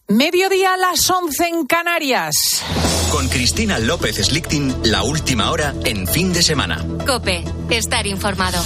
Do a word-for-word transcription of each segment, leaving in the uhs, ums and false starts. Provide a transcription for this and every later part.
Mediodía a las once en Canarias. Con Cristina López Slichting, la última hora en fin de semana. COPE, estar informado.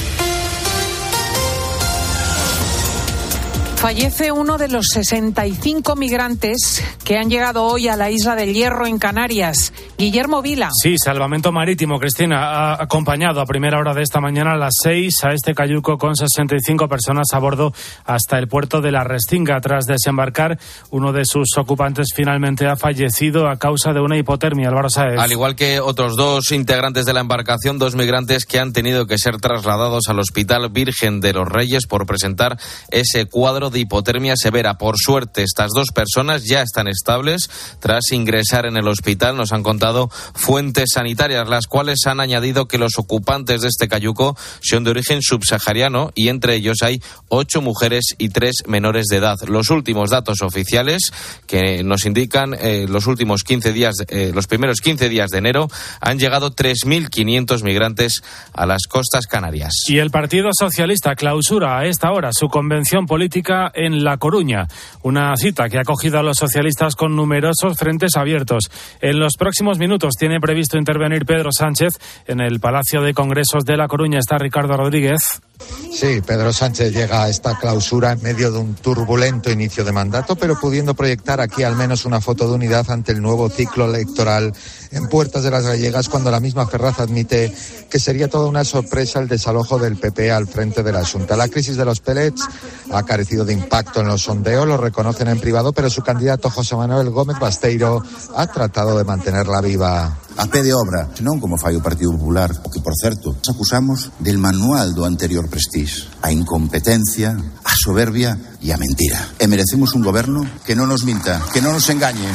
Fallece uno de los sesenta y cinco migrantes que han llegado hoy a la isla del Hierro en Canarias. Guillermo Vila. Sí, salvamento marítimo, Cristina, ha acompañado a primera hora de esta mañana a las seis a este cayuco con sesenta y cinco personas a bordo hasta el puerto de La Restinga. Tras desembarcar, uno de sus ocupantes finalmente ha fallecido a causa de una hipotermia. Álvaro Sáez. Al igual que otros dos integrantes de la embarcación, dos migrantes que han tenido que ser trasladados al Hospital Virgen de los Reyes por presentar ese cuadro de hipotermia severa. Por suerte, estas dos personas ya están estables tras ingresar en el hospital, nos han contado fuentes sanitarias, las cuales han añadido que los ocupantes de este cayuco son de origen subsahariano y entre ellos hay ocho mujeres y tres menores de edad. Los últimos datos oficiales que nos indican eh, los últimos quince días, eh, los primeros quince días de enero han llegado tres mil quinientos migrantes a las costas canarias. Y el Partido Socialista clausura a esta hora su convención política en La Coruña, una cita que ha acogido a los socialistas con numerosos frentes abiertos. En los próximos minutos tiene previsto intervenir Pedro Sánchez. En el Palacio de Congresos de La Coruña está Ricardo Rodríguez. Sí, Pedro Sánchez llega a esta clausura en medio de un turbulento inicio de mandato, pero pudiendo proyectar aquí al menos una foto de unidad ante el nuevo ciclo electoral en Puertas de las Gallegas, cuando la misma Ferraz admite que sería toda una sorpresa el desalojo del P P al frente de la Xunta. La crisis de los pellets ha carecido de impacto en los sondeos, lo reconocen en privado, pero su candidato José Manuel Gómez Basteiro ha tratado de mantenerla viva. A pé de obra, non como fai o Partido Popular, o que, por certo, nos acusamos del manual do anterior Prestige, a incompetencia, a soberbia e a mentira. E merecemos un goberno que non nos minta, que non nos engañe.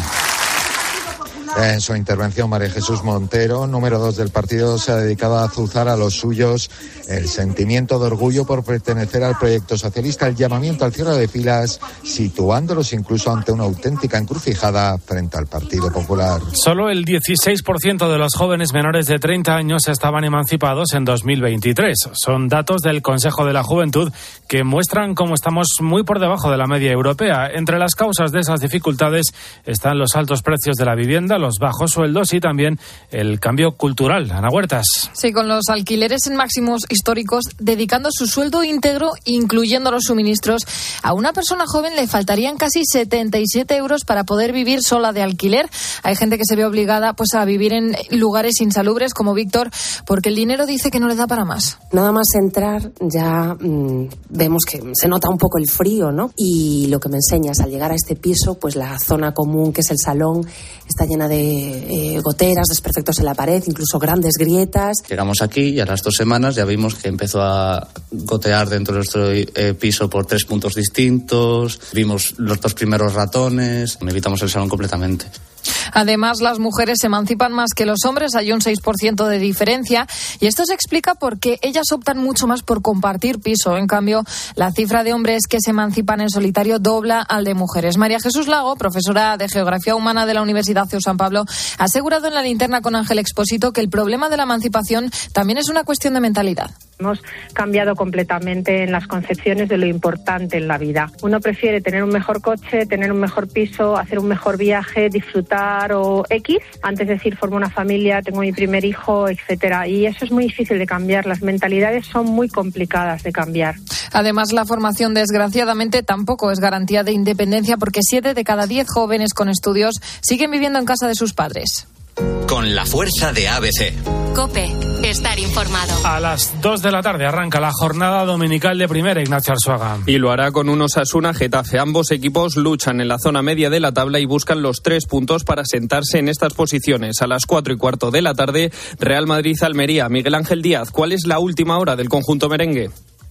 En su intervención, María Jesús Montero, número dos del partido, se ha dedicado a azuzar a los suyos el sentimiento de orgullo por pertenecer al proyecto socialista, el llamamiento al cierre de filas, situándolos incluso ante una auténtica encrucijada frente al Partido Popular. Solo el dieciséis por ciento de los jóvenes menores de treinta años estaban emancipados en dos mil veintitrés. Son datos del Consejo de la Juventud que muestran cómo estamos muy por debajo de la media europea. Entre las causas de esas dificultades están los altos precios de la vivienda, los bajos sueldos y también el cambio cultural. Ana Huertas. Sí, con los alquileres en máximos históricos, dedicando su sueldo íntegro, incluyendo los suministros, a una persona joven le faltarían casi setenta y siete euros para poder vivir sola de alquiler. Hay gente que se ve obligada pues a vivir en lugares insalubres como Víctor, porque el dinero dice que no le da para más. Nada más entrar ya mmm, vemos que se nota un poco el frío, ¿no? Y lo que me enseñas al llegar a este piso, pues la zona común que es el salón está llena de eh, goteras, desperfectos en la pared, incluso grandes grietas. Llegamos aquí y a las dos semanas ya vimos que empezó a gotear dentro de nuestro eh, piso por tres puntos distintos, vimos los dos primeros ratones, evitamos el salón completamente. Además, las mujeres se emancipan más que los hombres, hay un seis por ciento de diferencia, y esto se explica porque ellas optan mucho más por compartir piso. En cambio, la cifra de hombres que se emancipan en solitario dobla al de mujeres. María Jesús Lago, profesora de Geografía Humana de la Universidad C E U San Pablo, ha asegurado en la linterna con Ángel Expósito que el problema de la emancipación también es una cuestión de mentalidad. Hemos cambiado completamente en las concepciones de lo importante en la vida. Uno prefiere tener un mejor coche, tener un mejor piso, hacer un mejor viaje, disfrutar o X, antes de decir formo una familia, tengo mi primer hijo, etcétera. Y eso es muy difícil de cambiar. Las mentalidades son muy complicadas de cambiar. Además, la formación, desgraciadamente, tampoco es garantía de independencia, porque siete de cada diez jóvenes con estudios siguen viviendo en casa de sus padres. Con la fuerza de A B C. COPE, estar informado. A las dos de la tarde arranca la jornada dominical de Primera, Ignacio Arzuaga. Y lo hará con un Osasuna Getafe. Ambos equipos luchan en la zona media de la tabla y buscan los tres puntos para sentarse en estas posiciones. A las cuatro y cuarto de la tarde, Real Madrid-Almería. Miguel Ángel Díaz, ¿cuál es la última hora del conjunto merengue?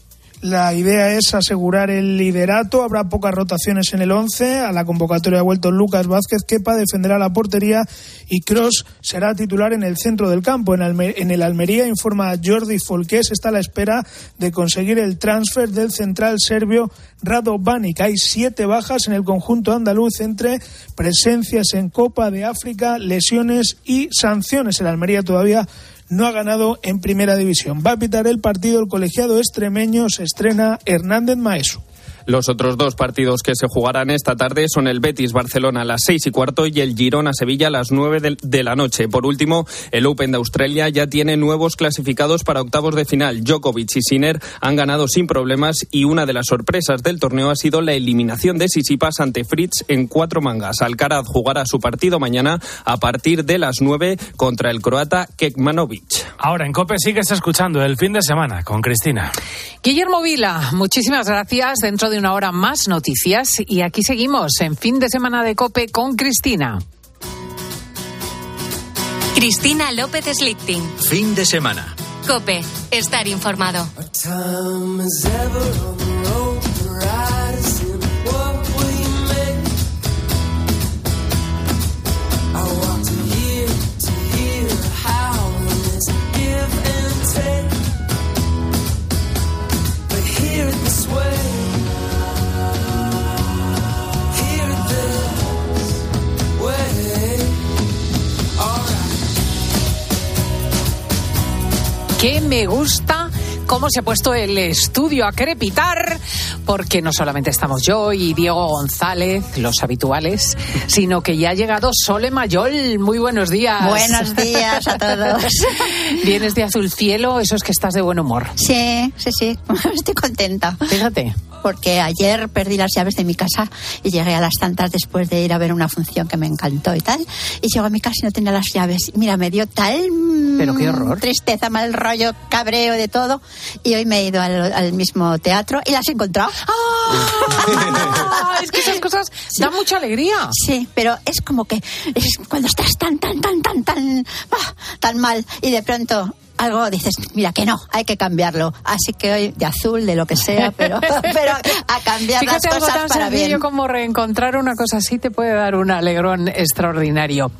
La idea es asegurar el liderato, habrá pocas rotaciones en el once, a la convocatoria ha vuelto Lucas Vázquez, Kepa defenderá la portería y Kroos será titular en el centro del campo. En, Alme- en el Almería, informa Jordi Folqués, está a la espera de conseguir el transfer del central serbio Rado Banic. Hay siete bajas en el conjunto andaluz entre presencias en Copa de África, lesiones y sanciones. El Almería todavía no ha ganado en Primera División. Va a pitar el partido el colegiado extremeño, se estrena Hernández Maeso. Los otros dos partidos que se jugarán esta tarde son el Betis-Barcelona a las seis y cuarto y el Girona-Sevilla a las nueve de la noche. Por último, el Open de Australia ya tiene nuevos clasificados para octavos de final. Djokovic y Sinner han ganado sin problemas y una de las sorpresas del torneo ha sido la eliminación de Tsitsipas ante Fritz en cuatro mangas. Alcaraz jugará su partido mañana a partir de las nueve contra el croata Kekmanovic. Ahora en COPE sigues escuchando El Fin de Semana con Cristina. Guillermo Vila, muchísimas gracias. Dentro de una hora más noticias y aquí seguimos en Fin de Semana de COPE con Cristina. Cristina López Slichting. Fin de semana. COPE, estar informado. Que me gusta cómo se ha puesto el estudio a crepitar, porque no solamente estamos yo y Diego González, los habituales, sino que ya ha llegado Sole Mayol. Muy buenos días. Buenos días a todos. ¿Vienes de azul cielo? Eso es que estás de buen humor. Sí, sí, sí. Estoy contenta. Fíjate. Porque ayer perdí las llaves de mi casa y llegué a las tantas después de ir a ver una función que me encantó y tal. Y llego a mi casa y no tenía las llaves. Mira, me dio tal Pero qué horror. tristeza, mal rollo, cabreo, de todo. Y hoy me he ido al, al mismo teatro y las he encontrado. ¡Ah! Es que esas cosas sí. dan mucha alegría. Sí, pero es como que es cuando estás tan, tan, tan, tan, tan, ah, tan mal y de pronto algo dices, mira que no, hay que cambiarlo. Así que hoy de azul, de lo que sea, pero, pero a cambiar Fíjate, las cosas algo tan para bien. sencillo como reencontrar una cosa así te puede dar un alegrón extraordinario.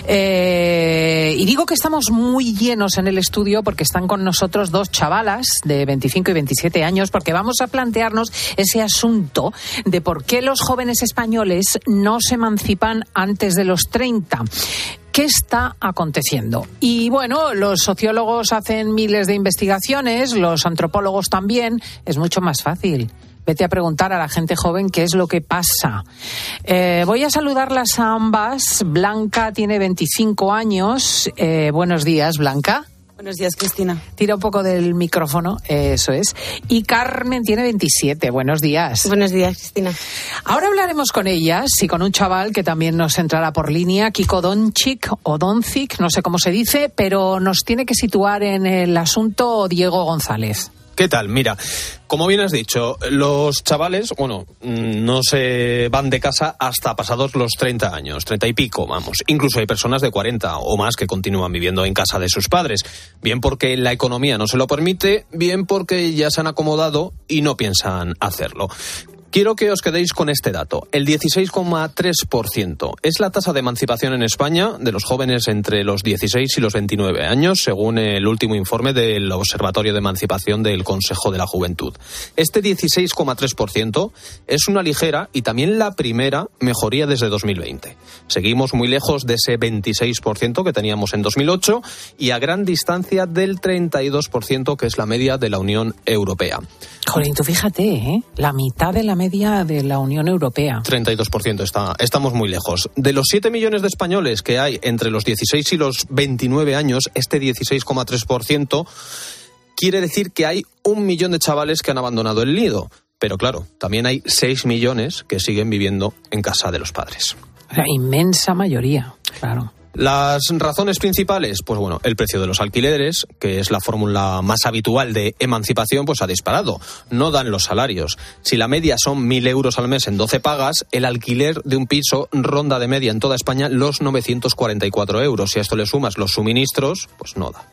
Eh, y digo que estamos muy llenos en el estudio porque están con nosotros dos chavalas de veinticinco y veintisiete años, porque vamos a plantearnos ese asunto de por qué los jóvenes españoles no se emancipan antes de los treinta. ¿Qué está aconteciendo? Y bueno, los sociólogos hacen miles de investigaciones, los antropólogos también. Es mucho más fácil. Vete a preguntar a la gente joven qué es lo que pasa. Eh, voy a saludarlas a ambas. Blanca tiene veinticinco años. Eh, buenos días, Blanca. Buenos días, Cristina. Tira un poco del micrófono, eso es. Y Carmen tiene veintisiete. Buenos días. Buenos días, Cristina. Ahora hablaremos con ellas y con un chaval que también nos entrará por línea, Kiko Doncic o Doncic, no sé cómo se dice, pero nos tiene que situar en el asunto Diego González. ¿Qué tal? Mira, como bien has dicho, los chavales, bueno, no se van de casa hasta pasados los treinta años, treinta y pico, vamos. Incluso hay personas de cuarenta o más que continúan viviendo en casa de sus padres. Bien porque la economía no se lo permite, bien porque ya se han acomodado y no piensan hacerlo. Quiero que os quedéis con este dato. El dieciséis coma tres por ciento es la tasa de emancipación en España de los jóvenes entre los dieciséis y los veintinueve años, según el último informe del Observatorio de Emancipación del Consejo de la Juventud. Este dieciséis coma tres por ciento es una ligera y también la primera mejoría desde dos mil veinte. Seguimos muy lejos de ese veintiséis por ciento que teníamos en dos mil ocho y a gran distancia del treinta y dos por ciento que es la media de la Unión Europea. Jolín, tú fíjate, ¿eh? La mitad de la media de la Unión Europea. treinta y dos por ciento, está, estamos muy lejos. De los siete millones de españoles que hay entre los dieciséis y los veintinueve años, este dieciséis coma tres por ciento quiere decir que hay un millón de chavales que han abandonado el nido. Pero claro, también hay seis millones que siguen viviendo en casa de los padres. La inmensa mayoría, claro. Las razones principales, pues bueno, el precio de los alquileres, que es la fórmula más habitual de emancipación, pues ha disparado. No dan los salarios. Si la media son mil euros al mes en doce pagas, el alquiler de un piso ronda de media en toda España los novecientos cuarenta y cuatro euros. Si a esto le sumas los suministros, pues no da.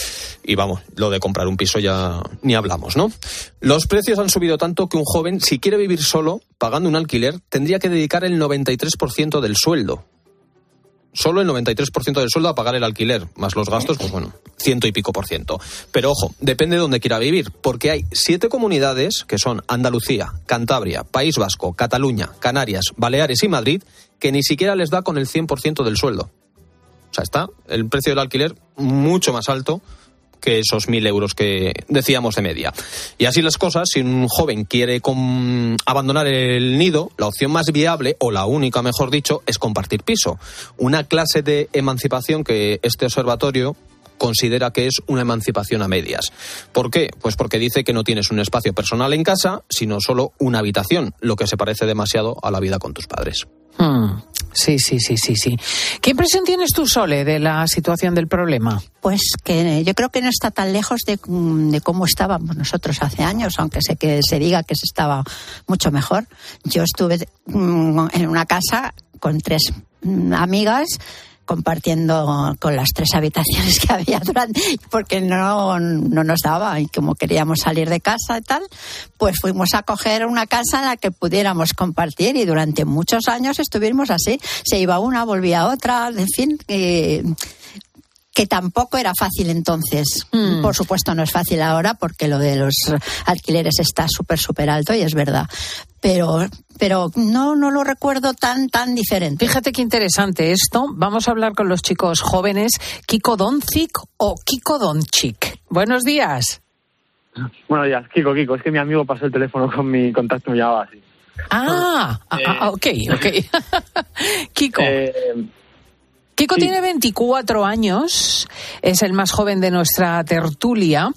Y vamos, lo de comprar un piso ya ni hablamos, ¿no? Los precios han subido tanto que un joven, si quiere vivir solo, pagando un alquiler, tendría que dedicar el noventa y tres por ciento del sueldo. Solo el noventa y tres por ciento del sueldo a pagar el alquiler, más los gastos, pues bueno, ciento y pico por ciento. Pero ojo, depende de dónde quiera vivir, porque hay siete comunidades, que son Andalucía, Cantabria, País Vasco, Cataluña, Canarias, Baleares y Madrid, que ni siquiera les da con el cien por ciento del sueldo. O sea, está el precio del alquiler mucho más alto que esos mil euros que decíamos de media. Y así las cosas, si un joven quiere com- abandonar el nido, la opción más viable, o la única mejor dicho, es compartir piso. Una clase de emancipación que este observatorio considera que es una emancipación a medias. ¿Por qué? Pues porque dice que no tienes un espacio personal en casa, sino solo una habitación, lo que se parece demasiado a la vida con tus padres. Hmm. Sí, sí, sí, sí, sí. ¿Qué impresión tienes tú, Sole, de la situación del problema? Pues que yo creo que no está tan lejos de, de cómo estábamos nosotros hace años, aunque sé que se diga que se estaba mucho mejor. Yo estuve en una casa con tres amigas, compartiendo con las tres habitaciones que había durante, porque no, no nos daba, y como queríamos salir de casa y tal, pues fuimos a coger una casa en la que pudiéramos compartir, y durante muchos años estuvimos así. Se iba una, volvía otra, en fin, eh, que tampoco era fácil entonces. Mm. Por supuesto no es fácil ahora, porque lo de los alquileres está súper, súper alto, y es verdad. Pero, pero no, no lo recuerdo tan, tan diferente. Fíjate qué interesante esto. Vamos a hablar con los chicos jóvenes. Kiko Doncic o Kiko Doncic. Buenos días. Buenos días, Kiko, Kiko. Es que mi amigo pasó el teléfono con mi contacto, me llamaba así. Ah, eh, ah ok, ok. Kiko. Eh, Kiko sí. Tiene veinticuatro años, es el más joven de nuestra tertulia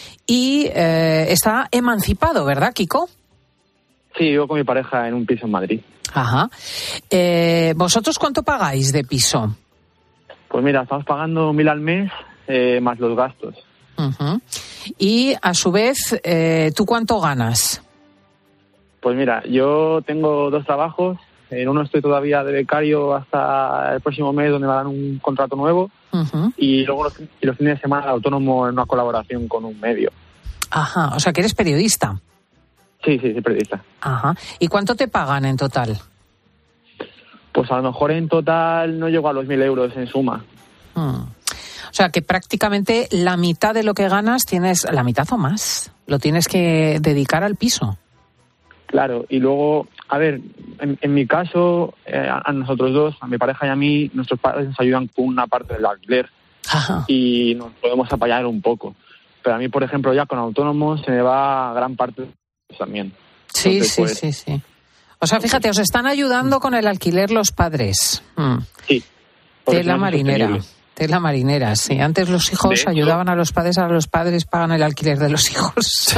y eh, está emancipado, ¿verdad, Kiko? Sí, vivo con mi pareja en un piso en Madrid. Ajá. Eh, ¿Vosotros cuánto pagáis de piso? Pues mira, estamos pagando mil al mes eh, más los gastos. Uh-huh. Y a su vez, eh, ¿tú cuánto ganas? Pues mira, yo tengo dos trabajos. En uno estoy todavía de becario hasta el próximo mes, donde me dan un contrato nuevo. Uh-huh. Y luego los, y los fines de semana autónomo en una colaboración con un medio. Ajá, o sea que eres periodista. Sí, sí, sí, periodista. Ajá. ¿Y cuánto te pagan en total? Pues a lo mejor en total no llego a los mil euros en suma. Hmm. O sea que prácticamente la mitad de lo que ganas tienes, la mitad o más, lo tienes que dedicar al piso. Claro, y luego, a ver, en, en mi caso, eh, a nosotros dos, a mi pareja y a mí, nuestros padres nos ayudan con una parte del alquiler. Ajá. Y nos podemos apoyar un poco. Pero a mí, por ejemplo, ya con autónomos se me va gran parte también. Sí, Entonces, sí, pues, sí, sí. O sea, fíjate, os están ayudando con el alquiler los padres. Mm. Sí. Tela marinera. Tela marinera, sí. Antes los hijos hecho, ayudaban a los padres, ahora los padres pagan el alquiler de los hijos.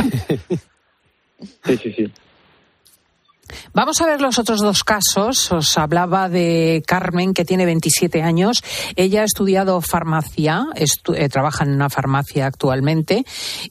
Sí, sí, sí. Vamos a ver los otros dos casos. Os hablaba de Carmen, que tiene veintisiete años. Ella ha estudiado farmacia, estu- eh, trabaja en una farmacia actualmente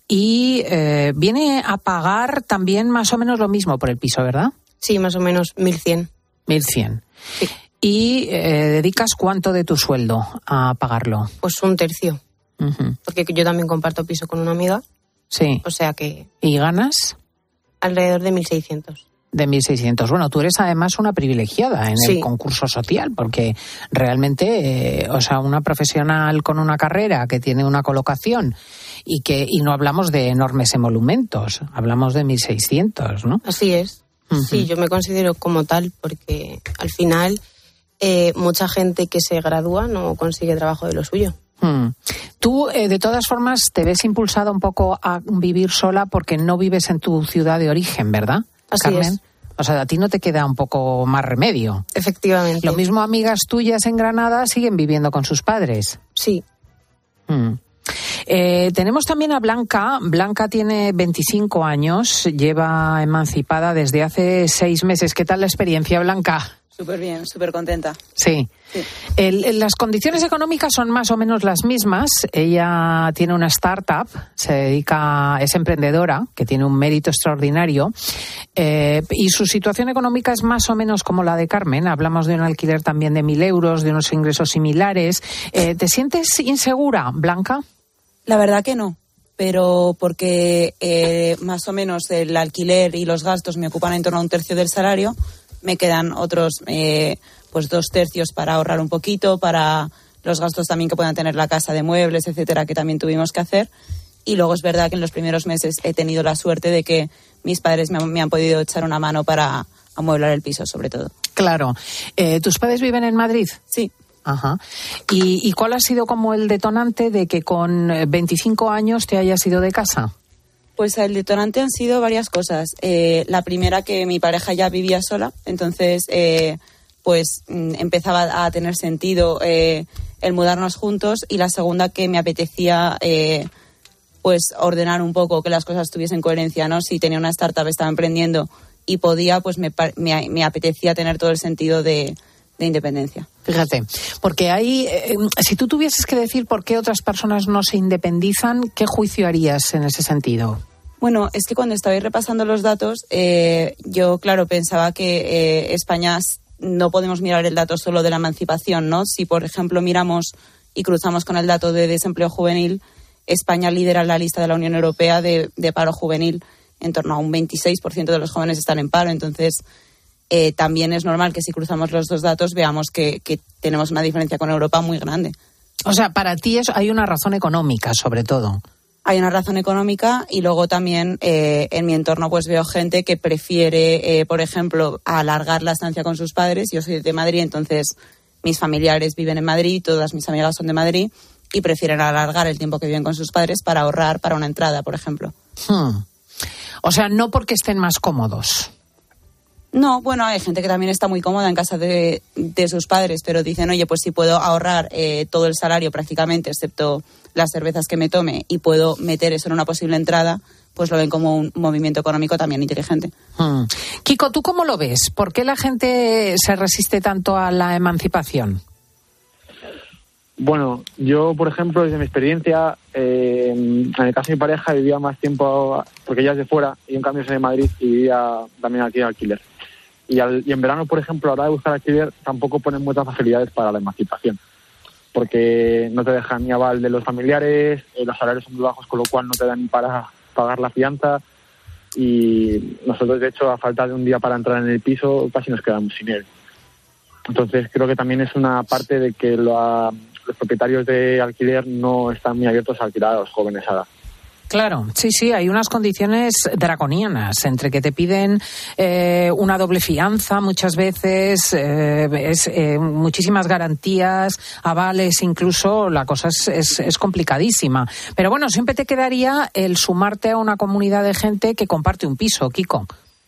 y eh, viene a pagar también más o menos lo mismo por el piso, ¿verdad? Sí, más o menos mil cien. mil cien. Sí. ¿Y eh, dedicas cuánto de tu sueldo a pagarlo? Pues un tercio. Uh-huh. Porque yo también comparto piso con una amiga. Sí. O sea que... ¿Y ganas? Alrededor de mil seiscientos. De mil seiscientos. Bueno, tú eres además una privilegiada en sí. el concurso social, porque realmente, eh, o sea, una profesional con una carrera que tiene una colocación y que y no hablamos de enormes emolumentos, hablamos de mil seiscientos, ¿no? Así es. Uh-huh. Sí, yo me considero como tal, porque al final eh, mucha gente que se gradúa no consigue trabajo de lo suyo. Hmm. Tú, eh, de todas formas, te ves impulsada un poco a vivir sola porque no vives en tu ciudad de origen, ¿verdad? Así Carmen. Es. O sea, a ti no te queda un poco más remedio. Efectivamente. Lo mismo amigas tuyas en Granada siguen viviendo con sus padres. Sí. Hmm. Eh, tenemos también a Blanca. Blanca tiene veinticinco años, lleva emancipada desde hace seis meses. ¿Qué tal la experiencia, Blanca? Súper bien, súper contenta. Sí. sí. El, las condiciones económicas son más o menos las mismas. Ella tiene una startup, se dedica, es emprendedora, que tiene un mérito extraordinario. Eh, y su situación económica es más o menos como la de Carmen. Hablamos de un alquiler también de mil euros, de unos ingresos similares. Eh, ¿Te sientes insegura, Blanca? La verdad que no. Pero porque eh, más o menos el alquiler y los gastos me ocupan en torno a un tercio del salario. Me quedan otros eh, pues dos tercios para ahorrar un poquito, para los gastos también que puedan tener la casa de muebles, etcétera, que también tuvimos que hacer. Y luego es verdad que en los primeros meses he tenido la suerte de que mis padres me, me han podido echar una mano para amueblar el piso, sobre todo. Claro. Eh, ¿Tus padres viven en Madrid? Sí. Ajá. ¿Y, ¿Y cuál ha sido como el detonante de que con veinticinco años te hayas ido de casa? Pues el detonante han sido varias cosas. Eh, la primera, que mi pareja ya vivía sola, entonces eh, pues mm, empezaba a tener sentido eh, el mudarnos juntos, y la segunda, que me apetecía eh, pues ordenar un poco, que las cosas tuviesen coherencia, ¿no? Si tenía una startup, estaba emprendiendo y podía, pues me, me, me apetecía tener todo el sentido de, de independencia. Fíjate, porque hay, eh, si tú tuvieses que decir por qué otras personas no se independizan, ¿qué juicio harías en ese sentido? Bueno, es que cuando estabais repasando los datos, eh, yo, claro, pensaba que eh, España no podemos mirar el dato solo de la emancipación, ¿no? Si, por ejemplo, miramos y cruzamos con el dato de desempleo juvenil, España lidera la lista de la Unión Europea de, de paro juvenil. En torno a un veintiséis por ciento de los jóvenes están en paro, entonces eh, también es normal que si cruzamos los dos datos veamos que, que tenemos una diferencia con Europa muy grande. O sea, para ti es, hay una razón económica, sobre todo. Hay una razón económica, y luego también eh, en mi entorno pues veo gente que prefiere, eh, por ejemplo, alargar la estancia con sus padres. Yo soy de Madrid, entonces mis familiares viven en Madrid, todas mis amigas son de Madrid, y prefieren alargar el tiempo que viven con sus padres para ahorrar para una entrada, por ejemplo. Hmm. O sea, no porque estén más cómodos. No, bueno, hay gente que también está muy cómoda en casa de, de sus padres, pero dicen, oye, pues si puedo ahorrar eh, todo el salario prácticamente, excepto las cervezas que me tome, y puedo meter eso en una posible entrada, pues lo ven como un movimiento económico también inteligente. Hmm. Kiko, ¿tú cómo lo ves? ¿Por qué la gente se resiste tanto a la emancipación? Bueno, yo, por ejemplo, desde mi experiencia, eh, en el caso de mi pareja vivía más tiempo, porque ella es de fuera, y en cambio soy de Madrid y vivía también aquí en alquiler. Y, al, y en verano, por ejemplo, a la hora de buscar alquiler, tampoco ponen muchas facilidades para la emancipación, porque no te dejan ni aval de los familiares, eh, los salarios son muy bajos, con lo cual no te dan ni para pagar la fianza, y nosotros, de hecho, a falta de un día para entrar en el piso, casi nos quedamos sin él. Entonces, creo que también es una parte de que lo, los propietarios de alquiler no están muy abiertos a alquilar a los jóvenes ahora. Claro, sí, sí, hay unas condiciones draconianas, entre que te piden eh, una doble fianza muchas veces, eh, es, eh, muchísimas garantías, avales incluso, la cosa es, es, es complicadísima. Pero bueno, siempre te quedaría el sumarte a una comunidad de gente que comparte un piso, Kiko.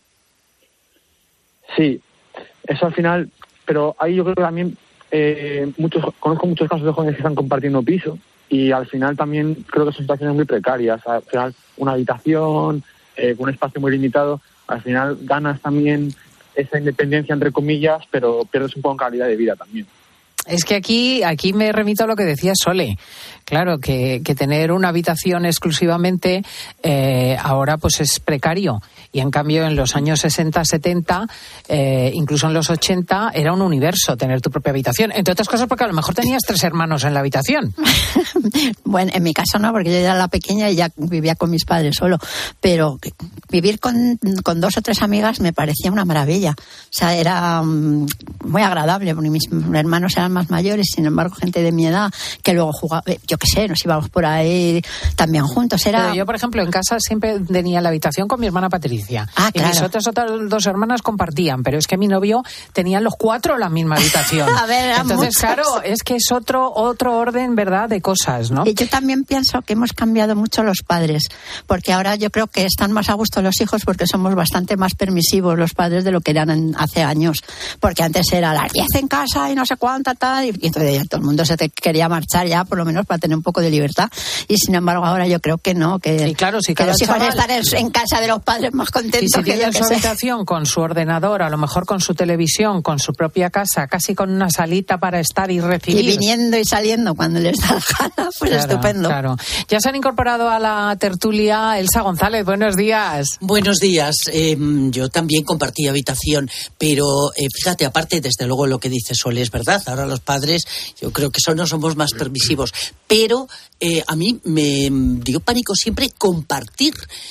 Sí, eso al final, pero ahí yo creo que también eh, muchos conozco muchos casos de jóvenes que están compartiendo piso, y al final también creo que son situaciones muy precarias. Al final, una habitación, eh, con un espacio muy limitado, al final ganas también esa independencia, entre comillas, pero pierdes un poco en calidad de vida también. Es que aquí, aquí me remito a lo que decía Sole. Claro, que, que tener una habitación exclusivamente eh, ahora pues es precario. Y en cambio en los años sesenta, setenta, eh, incluso en los ochenta, era un universo tener tu propia habitación. Entre otras cosas porque a lo mejor tenías tres hermanos en la habitación. Bueno, en mi caso no, porque yo era la pequeña y ya vivía con mis padres solo. Pero vivir con, con dos o tres amigas me parecía una maravilla. O sea, era um, muy agradable, porque mis hermanos eran más mayores, sin embargo, gente de mi edad que luego jugaba, yo qué sé, nos íbamos por ahí también juntos. Era... Pero yo, por ejemplo, en casa siempre tenía la habitación con mi hermana Patricia. Ah, y claro. mis otras, otras dos hermanas compartían, pero es que mi novio tenían los cuatro la misma habitación. A ver, entonces, muchos. claro, es que es otro otro orden, ¿verdad?, de cosas, ¿no? Y yo también pienso que hemos cambiado mucho los padres, porque ahora yo creo que están más a gusto los hijos porque somos bastante más permisivos los padres de lo que eran en, hace años, porque antes era a las diez en casa y no sé cuánta tal, y, y entonces ya todo el mundo se te quería marchar ya, por lo menos para tener un poco de libertad, y sin embargo ahora yo creo que no, que, y claro, si que cada los hijos chaval... están en, en casa de los padres más contentos. Y si que tiene yo su que sé. habitación con su ordenador, a lo mejor con su televisión, con su propia casa, casi con una salita para estar y recibir. Y viniendo y saliendo cuando les da la gana, pues claro, estupendo. Claro. Ya se han incorporado a la tertulia Elsa González. Buenos días. Buenos días. Eh, yo también compartí habitación, pero eh, fíjate, aparte, desde luego lo que dice Sol es verdad. Ahora los padres, yo creo que son, no somos más permisivos, pero eh, a mí me dio pánico siempre compartir.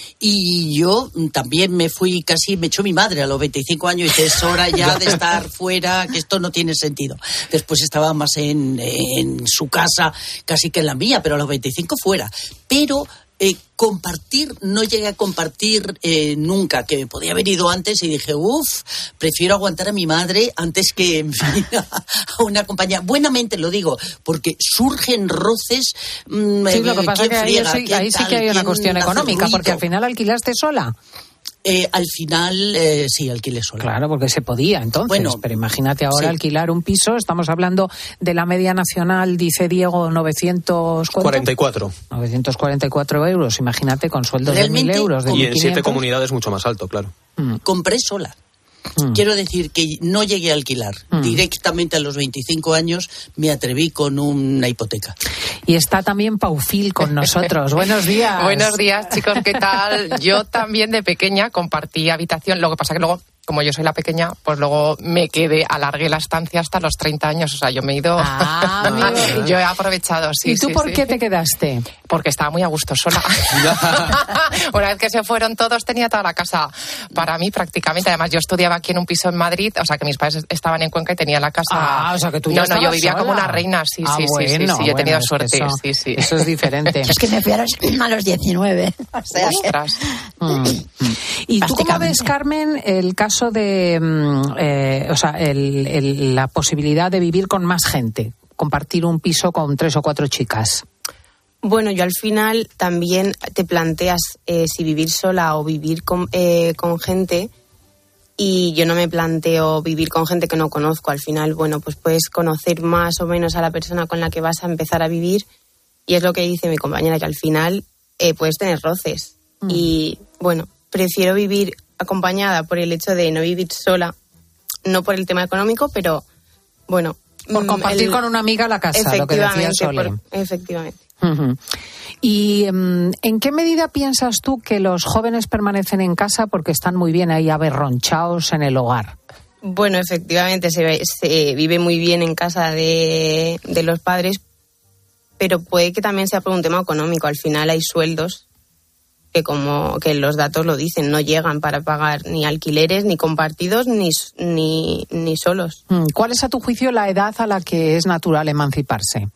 Y yo también me fui casi, me echó mi madre a los veinticinco años y dice, es hora ya de estar fuera, que esto no tiene sentido. Después estaba más en, en su casa casi que en la mía, pero a los veinticinco fuera. Pero Eh, compartir, no llegué a compartir eh, nunca, que me podía haber ido antes y dije, uff, prefiero aguantar a mi madre antes que, en fin, a una compañía. Buenamente lo digo, porque surgen roces. Mmm, sí, lo que pasa es que friega, ahí, sí, ahí sí que hay una cuestión económica, porque al final alquilaste sola. Eh, al final, eh, sí, alquilé sola. Claro, porque se podía entonces. Bueno, pero imagínate ahora sí. alquilar un piso. Estamos hablando de la media nacional, dice Diego, novecientos cuarenta y cuatro. novecientos cuarenta y cuatro euros. Imagínate con sueldos de mil euros. De y mil en quinientos. siete comunidades mucho más alto, claro. Mm. Compré sola. Mm. Quiero decir que no llegué a alquilar. Mm. Directamente a los veinticinco años me atreví con una hipoteca. Y está también Paufil con nosotros. Buenos días. Buenos días, chicos, ¿qué tal? Yo también de pequeña compartí habitación. Lo que pasa que luego, como yo soy la pequeña, pues luego me quedé, alargué la estancia hasta los treinta años. O sea, yo me he ido... Ah, yo he aprovechado, sí. ¿Y tú sí, por sí. qué te quedaste? Porque estaba muy a gusto sola. Una vez que se fueron todos, tenía toda la casa para mí prácticamente. Además, yo estudiaba aquí en un piso en Madrid, o sea, que mis padres estaban en Cuenca y tenían la casa... Ah, o sea, que tú ya No, no, yo vivía sola. como una reina, sí, ah, sí, bueno, sí, sí, sí, bueno, he tenido es suerte, eso, sí, sí. Eso es diferente. Es que me fui a los, a los diecinueve. O sea, Ostras. Mm. ¿Y tú cómo ves, Carmen, el caso de, eh, o sea, el, el, la posibilidad de vivir con más gente, compartir un piso con tres o cuatro chicas? Bueno, yo al final también te planteas eh, si vivir sola o vivir con, eh, con gente, y yo no me planteo vivir con gente que no conozco. Al final, bueno, pues puedes conocer más o menos a la persona con la que vas a empezar a vivir, y es lo que dice mi compañera, que al final eh, puedes tener roces. Mm. Y bueno, prefiero vivir acompañada por el hecho de no vivir sola, no por el tema económico, pero bueno... Por compartir el, con una amiga la casa, lo que decía Sole. Por, efectivamente. Uh-huh. ¿Y um, en qué medida piensas tú que los jóvenes permanecen en casa porque están muy bien ahí aberronchados en el hogar? Bueno, efectivamente, se, se vive muy bien en casa de, de los padres, pero puede que también sea por un tema económico. Al final hay sueldos que, como que los datos lo dicen, no llegan para pagar ni alquileres, ni compartidos, ni, ni, ni solos. ¿Cuál es, a tu juicio, la edad a la que es natural emanciparse?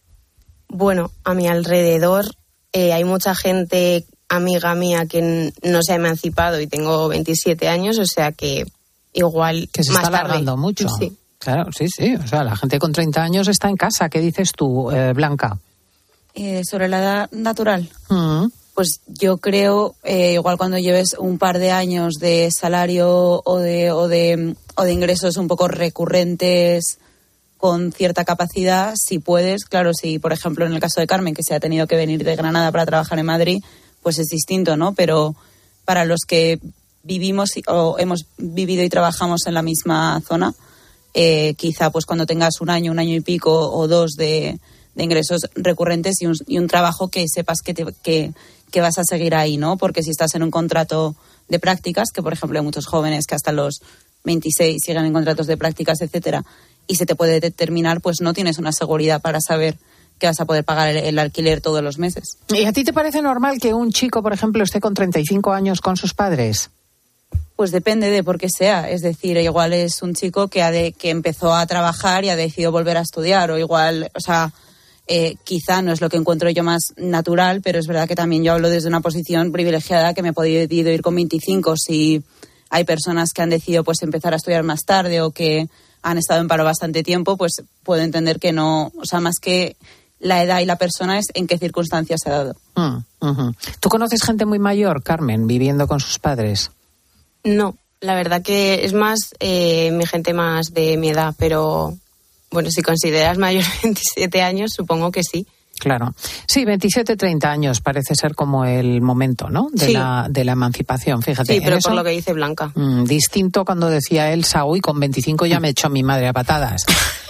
Bueno, a mi alrededor eh, hay mucha gente, amiga mía, que no se ha emancipado y tengo veintisiete años, o sea que igual que se más está tarde. alargando mucho. Sí. Claro, sí, sí. O sea, la gente con treinta años está en casa. ¿Qué dices tú, eh, Blanca? Eh, sobre la edad natural. Uh-huh. Pues yo creo, eh, igual cuando lleves un par de años de salario o de, o de, o de ingresos un poco recurrentes con cierta capacidad, si puedes, claro, si por ejemplo en el caso de Carmen, que se ha tenido que venir de Granada para trabajar en Madrid, pues es distinto, ¿no? Pero para los que vivimos o hemos vivido y trabajamos en la misma zona, eh, quizá pues cuando tengas un año, un año y pico o dos de, de ingresos recurrentes y un, y un trabajo que sepas que, te, que, que vas a seguir ahí, ¿no? Porque si estás en un contrato de prácticas, que por ejemplo hay muchos jóvenes que hasta los veintiséis siguen en contratos de prácticas, etcétera, y se te puede determinar, pues no tienes una seguridad para saber que vas a poder pagar el, el alquiler todos los meses. ¿Y a ti te parece normal que un chico, por ejemplo, esté con treinta y cinco años con sus padres? Pues depende de por qué sea. Es decir, igual es un chico que, ha de, que empezó a trabajar y ha decidido volver a estudiar, o igual, o sea, eh, quizá no es lo que encuentro yo más natural, pero es verdad que también yo hablo desde una posición privilegiada, que me he podido ir con veinticinco. Si hay personas que han decidido pues empezar a estudiar más tarde o que han estado en paro bastante tiempo, pues puedo entender que no, o sea, más que la edad y la persona es en qué circunstancias se ha dado. Mm, uh-huh. ¿Tú conoces gente muy mayor, Carmen, viviendo con sus padres? No, la verdad que es más eh, mi gente más de mi edad, pero bueno, si consideras mayor de veintisiete años, supongo que sí. Claro. Sí, veintisiete, treinta años parece ser como el momento, ¿no? De, sí. la, de la emancipación, fíjate. Sí, pero eso, por lo que dice Blanca. Mmm, distinto cuando decía Elsa, uy, con veinticinco ya me echó a mi madre a patadas.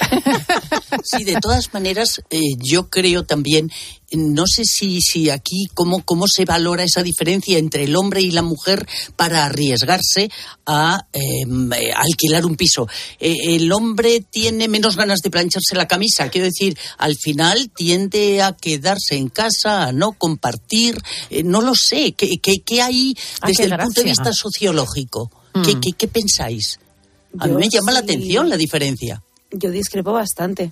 Sí, de todas maneras, eh, yo creo también, no sé si, si aquí cómo, cómo se valora esa diferencia entre el hombre y la mujer para arriesgarse a eh, alquilar un piso. Eh, el hombre tiene menos ganas de plancharse la camisa, quiero decir, al final tiende a quedarse en casa, a no compartir, eh, no lo sé, ¿qué, qué, qué hay desde el punto de vista sociológico? Mm. ¿Qué, qué, ¿Qué pensáis? A yo mí me llama sí. la atención la diferencia. Yo discrepo bastante.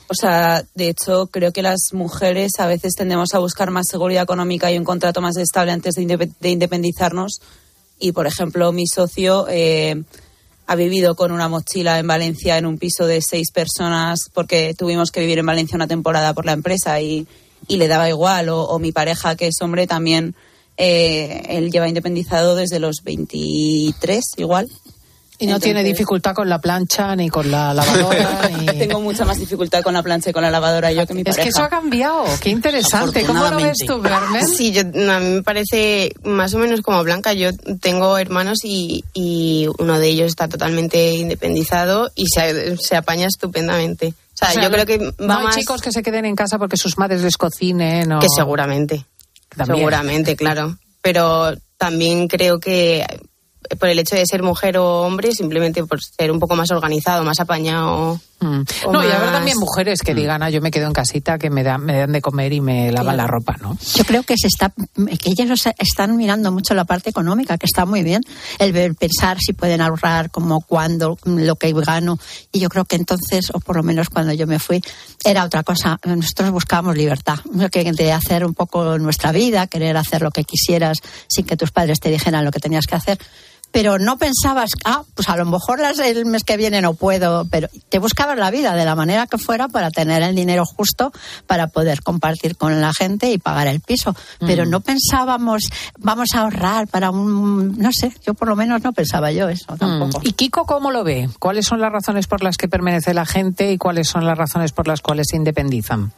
O sea, de hecho, creo que las mujeres a veces tendemos a buscar más seguridad económica y un contrato más estable antes de, indep- de independizarnos. Y, por ejemplo, mi socio eh, ha vivido con una mochila en Valencia en un piso de seis personas porque tuvimos que vivir en Valencia una temporada por la empresa y, y le daba igual. O, o mi pareja, que es hombre, también eh, él lleva independizado desde los veintitrés, igual. Y no Entonces, tiene dificultad con la plancha ni con la lavadora. Ni... Tengo mucha más dificultad con la plancha y con la lavadora yo que mi Es pareja. que eso ha cambiado. Qué interesante. ¿Cómo lo ves tú, Carmen? Sí, yo, a mí me parece más o menos como Blanca. Yo tengo hermanos y, y uno de ellos está totalmente independizado y se, se apaña estupendamente. O sea, O sea, yo creo que va no hay más... chicos que se queden en casa porque sus madres les cocinen o... Que seguramente. También. Seguramente, claro. Pero también creo que por el hecho de ser mujer o hombre, simplemente por ser un poco más organizado, más apañado. Mm. O No, más... y habrá también mujeres que digan, ah, yo me quedo en casita, que me dan, me dan de comer y me lavan la ropa, ¿no? Yo creo que se está, que ellos están mirando mucho la parte económica, que está muy bien, el ver, pensar si pueden ahorrar, como cuándo, lo que gano. Y yo creo que entonces, o por lo menos cuando yo me fui, era otra cosa. Nosotros buscábamos libertad, que de hacer un poco nuestra vida, querer hacer lo que quisieras sin que tus padres te dijeran lo que tenías que hacer. Pero no pensabas, ah, pues a lo mejor las, el mes que viene no puedo, pero te buscabas la vida de la manera que fuera para tener el dinero justo para poder compartir con la gente y pagar el piso. Pero Mm. no pensábamos, vamos a ahorrar para un, no sé, yo por lo menos no pensaba yo eso tampoco. Mm. ¿Y Kiko cómo lo ve? ¿Cuáles son las razones por las que permanece la gente y cuáles son las razones por las cuales se independizan?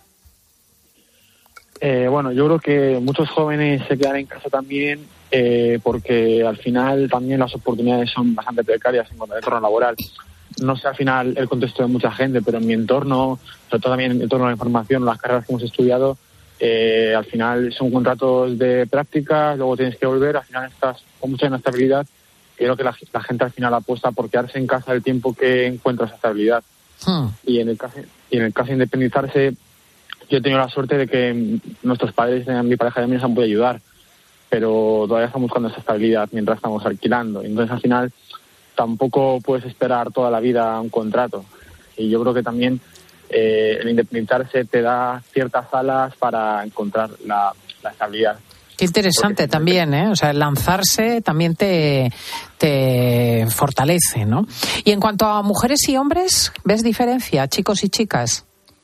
Eh, bueno, yo creo que muchos jóvenes se quedan en casa también eh, porque al final también las oportunidades son bastante precarias en cuanto al entorno laboral. No sé al final el contexto de mucha gente, pero en mi entorno, sobre todo también en torno a la información, las carreras que hemos estudiado, eh, al final son contratos de práctica, luego tienes que volver, al final estás con mucha inestabilidad. Y creo que la, la gente al final apuesta por quedarse en casa el tiempo que encuentra esa estabilidad. Hmm. Y en el caso, y en el caso de independizarse, yo he tenido la suerte de que nuestros padres, mi pareja y a mí nos han podido ayudar, pero todavía estamos buscando esa estabilidad mientras estamos alquilando. Entonces, al final, tampoco puedes esperar toda la vida un contrato. Y yo creo que también eh, el independizarse te da ciertas alas para encontrar la, la estabilidad. Qué interesante también, ¿eh? O sea, el lanzarse también te, te fortalece, ¿no? Y en cuanto a mujeres y hombres, ¿ves diferencia, chicos y chicas?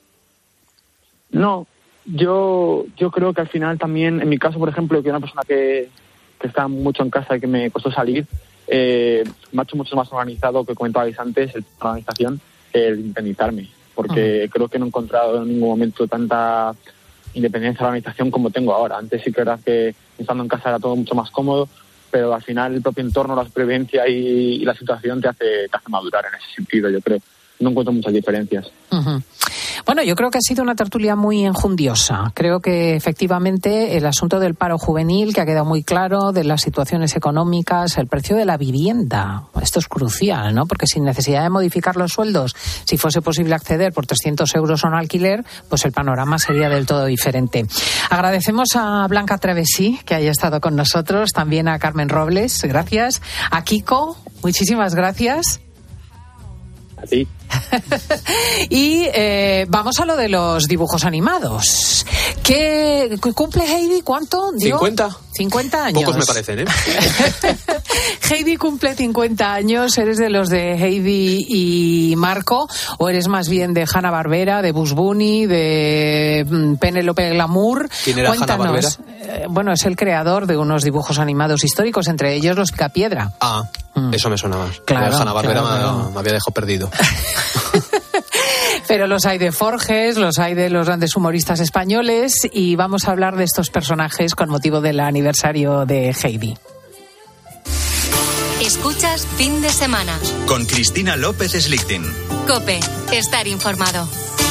No, yo yo creo que al final también, en mi caso, por ejemplo, que una persona que, que está mucho en casa y que me costó salir, eh, me ha hecho mucho más organizado, que comentabais antes, el, la organización, el independizarme, porque uh-huh. creo que no he encontrado en ningún momento tanta independencia de la organización como tengo ahora. Antes sí que era que estando en casa era todo mucho más cómodo, pero al final el propio entorno, la supervivencia y, y la situación te hace, te hace madurar en ese sentido, yo creo. No encuentro muchas diferencias. Uh-huh. Bueno, yo creo que ha sido una tertulia muy enjundiosa. Creo que efectivamente el asunto del paro juvenil, que ha quedado muy claro, de las situaciones económicas, el precio de la vivienda, esto es crucial, ¿no? Porque sin necesidad de modificar los sueldos, si fuese posible acceder por trescientos euros a un alquiler, pues el panorama sería del todo diferente. Agradecemos a Blanca Travesí que haya estado con nosotros, también a Carmen Robles, gracias, a Kiko, muchísimas gracias. A ti. Y eh, vamos a lo de los dibujos animados. ¿Qué cumple Heidi? ¿Cuánto? ¿Dio? ¿cincuenta? cincuenta años. Pocos me parecen, ¿eh? Heidi cumple cincuenta años. ¿Eres de los de Heidi y Marco? ¿O eres más bien de Hanna-Barbera, de Bugs Bunny, de Penélope Glamour? ¿Quién era Hanna-Barbera? Eh, bueno, es el creador de unos dibujos animados históricos, entre ellos Los Picapiedra. Ah, mm. eso me suena más. Claro, Hanna-Barbera claro, me, claro. me había dejado perdido. Pero los hay de Forges, los hay de los grandes humoristas españoles y vamos a hablar de estos personajes con motivo del aniversario de Heidi. Escuchas Fin de Semana. Con Cristina López Slichting. COPE. Estar informado.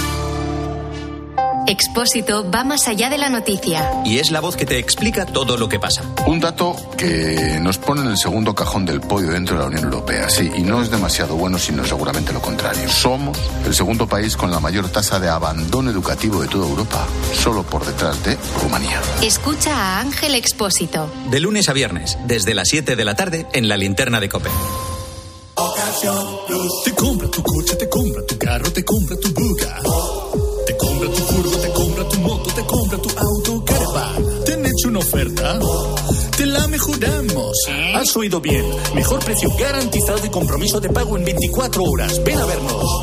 Expósito va más allá de la noticia. Y es la voz que te explica todo lo que pasa. Un dato que nos pone en el segundo cajón del podio dentro de la Unión Europea, sí, y no es demasiado bueno, sino seguramente lo contrario. Somos el segundo país con la mayor tasa de abandono educativo de toda Europa, solo por detrás de Rumanía. Escucha a Ángel Expósito. De lunes a viernes, desde las siete de la tarde, en la linterna de COPE. Te compra tu coche, te compra tu carro, te compra tu buga. Te compra tu furgo, te compra tu moto, te compra tu auto, caravan. ¿Te han hecho una oferta? Te la mejoramos. Has oído bien. Mejor precio garantizado y compromiso de pago en veinticuatro horas. Ven a vernos.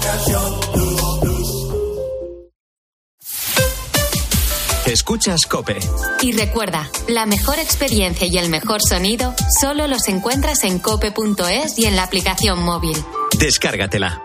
Escuchas COPE. Y recuerda, la mejor experiencia y el mejor sonido solo los encuentras en cope punto es y en la aplicación móvil. Descárgatela.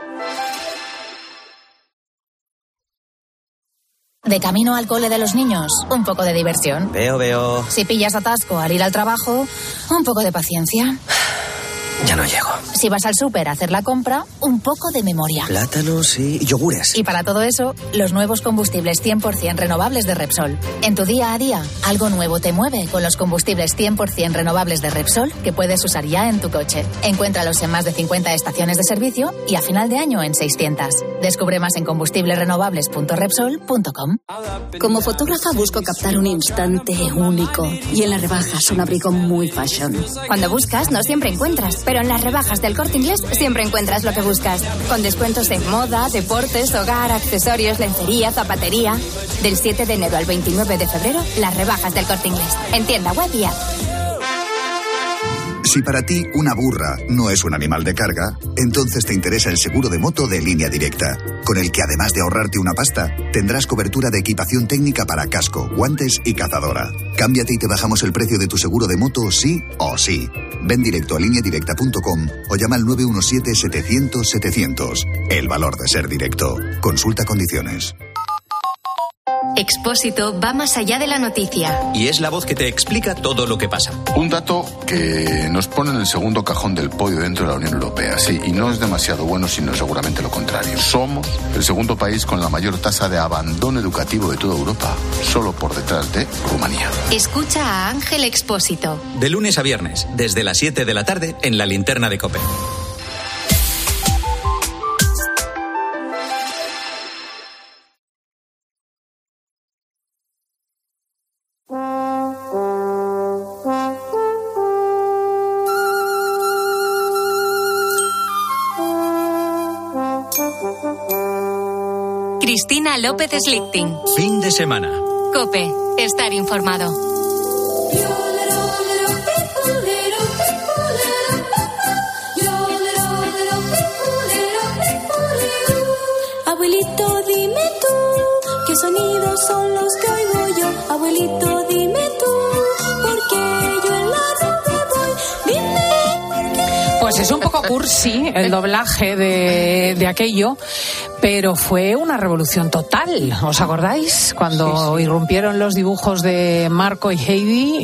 De camino al cole de los niños, un poco de diversión. Veo, veo. Si pillas atasco al ir al trabajo, un poco de paciencia. Ya no llego. Si vas al súper a hacer la compra, un poco de memoria. Plátanos y yogures. Y para todo eso, los nuevos combustibles cien por ciento renovables de Repsol. En tu día a día, algo nuevo te mueve con los combustibles cien por ciento renovables de Repsol que puedes usar ya en tu coche. Encuéntralos en más de cincuenta estaciones de servicio y a final de año en seiscientas. Descubre más en combustibles renovables punto repsol punto com. Como fotógrafa busco captar un instante único y en las rebajas un abrigo muy fashion. Cuando buscas, no siempre encuentras, pero en las rebajas del Corte Inglés siempre encuentras lo que buscas. Con descuentos en moda, deportes, hogar, accesorios, lencería, zapatería. Del siete de enero al veintinueve de febrero, las rebajas del Corte Inglés. En tienda web y app. Si para ti una burra no es un animal de carga, entonces te interesa el seguro de moto de Línea Directa, con el que además de ahorrarte una pasta, tendrás cobertura de equipación técnica para casco, guantes y cazadora. Cámbiate y te bajamos el precio de tu seguro de moto sí o sí. Ven directo a línea directa punto com o llama al nueve uno siete, setecientos, setecientos. El valor de ser directo. Consulta condiciones. Expósito va más allá de la noticia. Y es la voz que te explica todo lo que pasa. Un dato que nos pone en el segundo cajón del podio dentro de la Unión Europea, sí, y no es demasiado bueno, sino seguramente lo contrario. Somos el segundo país con la mayor tasa de abandono educativo de toda Europa, solo por detrás de Rumanía. Escucha a Ángel Expósito. De lunes a viernes, desde las siete de la tarde, en la linterna de COPE. Cristina López Slichting. Fin de semana. COPE. Estar informado. Abuelito, dime tú, ¿qué sonidos son los que oigo yo? Abuelito, dime tú, ¿por qué yo en la nube voy? Dime por qué. Pues es un poco cursi el doblaje de, de aquello, pero fue una revolución total. ¿Os acordáis? Cuando sí, sí. irrumpieron los dibujos de Marco y Heidi,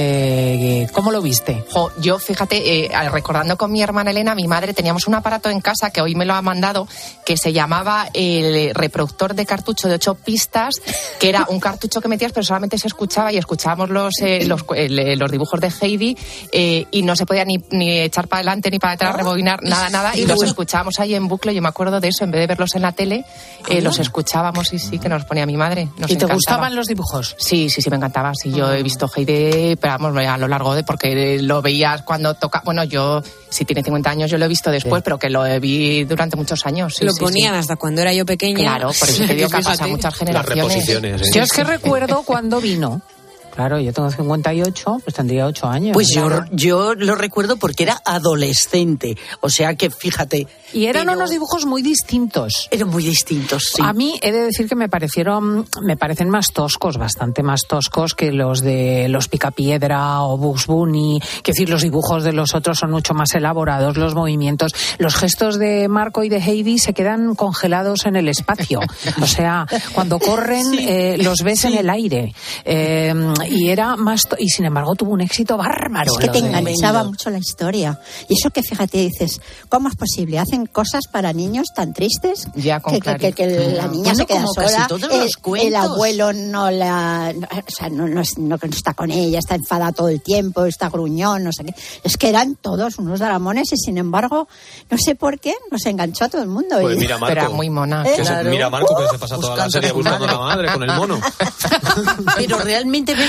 eh, ¿cómo lo viste? Jo, yo, fíjate, eh, recordando con mi hermana Elena, mi madre, teníamos un aparato en casa que hoy me lo ha mandado, que se llamaba el reproductor de cartucho de ocho pistas, que era un cartucho que metías, pero solamente se escuchaba y escuchábamos los, eh, los, eh, los dibujos de Heidi eh, y no se podía ni, ni echar para adelante ni para atrás, rebobinar, nada, nada, y los escuchábamos ahí en bucle. Yo me acuerdo de eso, en vez de verlos en la tele, eh, los escuchábamos y sí, que nos ponía mi madre. Nos ¿Y te encantaba. gustaban los dibujos? Sí, sí, sí, me encantaba. Sí, yo he visto Heidi, pero vamos, a lo largo de, porque lo veías cuando toca, bueno, yo, si tiene cincuenta años, yo lo he visto después, sí. pero que lo vi durante muchos años. Sí, lo sí, ponían sí. hasta cuando era yo pequeña. Claro, por eso te digo que ha pasado muchas generaciones. Las reposiciones, ¿eh? Yo es que recuerdo cuando vino. Claro, yo tengo cincuenta y ocho, pues tendría ocho años. Pues yo, claro. yo lo recuerdo porque era adolescente, o sea que fíjate. Y eran pero... unos dibujos muy distintos. Eran muy distintos, sí. A mí he de decir que me parecieron, me parecen más toscos, bastante más toscos que los de los Picapiedra o Bugs Bunny. Quiero decir, los dibujos de los otros son mucho más elaborados, los movimientos, los gestos de Marco y de Heidi se quedan congelados en el espacio. O sea, cuando corren sí. eh, los ves sí. en el aire. Eh, y era más to- y sin embargo tuvo un éxito bárbaro. Es que te enganchaba de... mucho la historia. Y eso que fíjate, dices, ¿cómo es posible? Hacen cosas para niños tan tristes ya, con que, que, que, que la niña bueno, se queda como sola. Casi todos el, los cuentos. el abuelo no la, no, o sea, no, no, es, no, no está con ella, está enfadada todo el tiempo, está gruñón, no sé qué. Es que eran todos unos dramones y sin embargo, no sé por qué, nos enganchó a todo el mundo. Pues y... mira Marco. Pero era muy mona. ¿Eh? Que Claro. se, mira Marco que se pasa toda la serie buscando a la madre con el mono. Pero realmente ves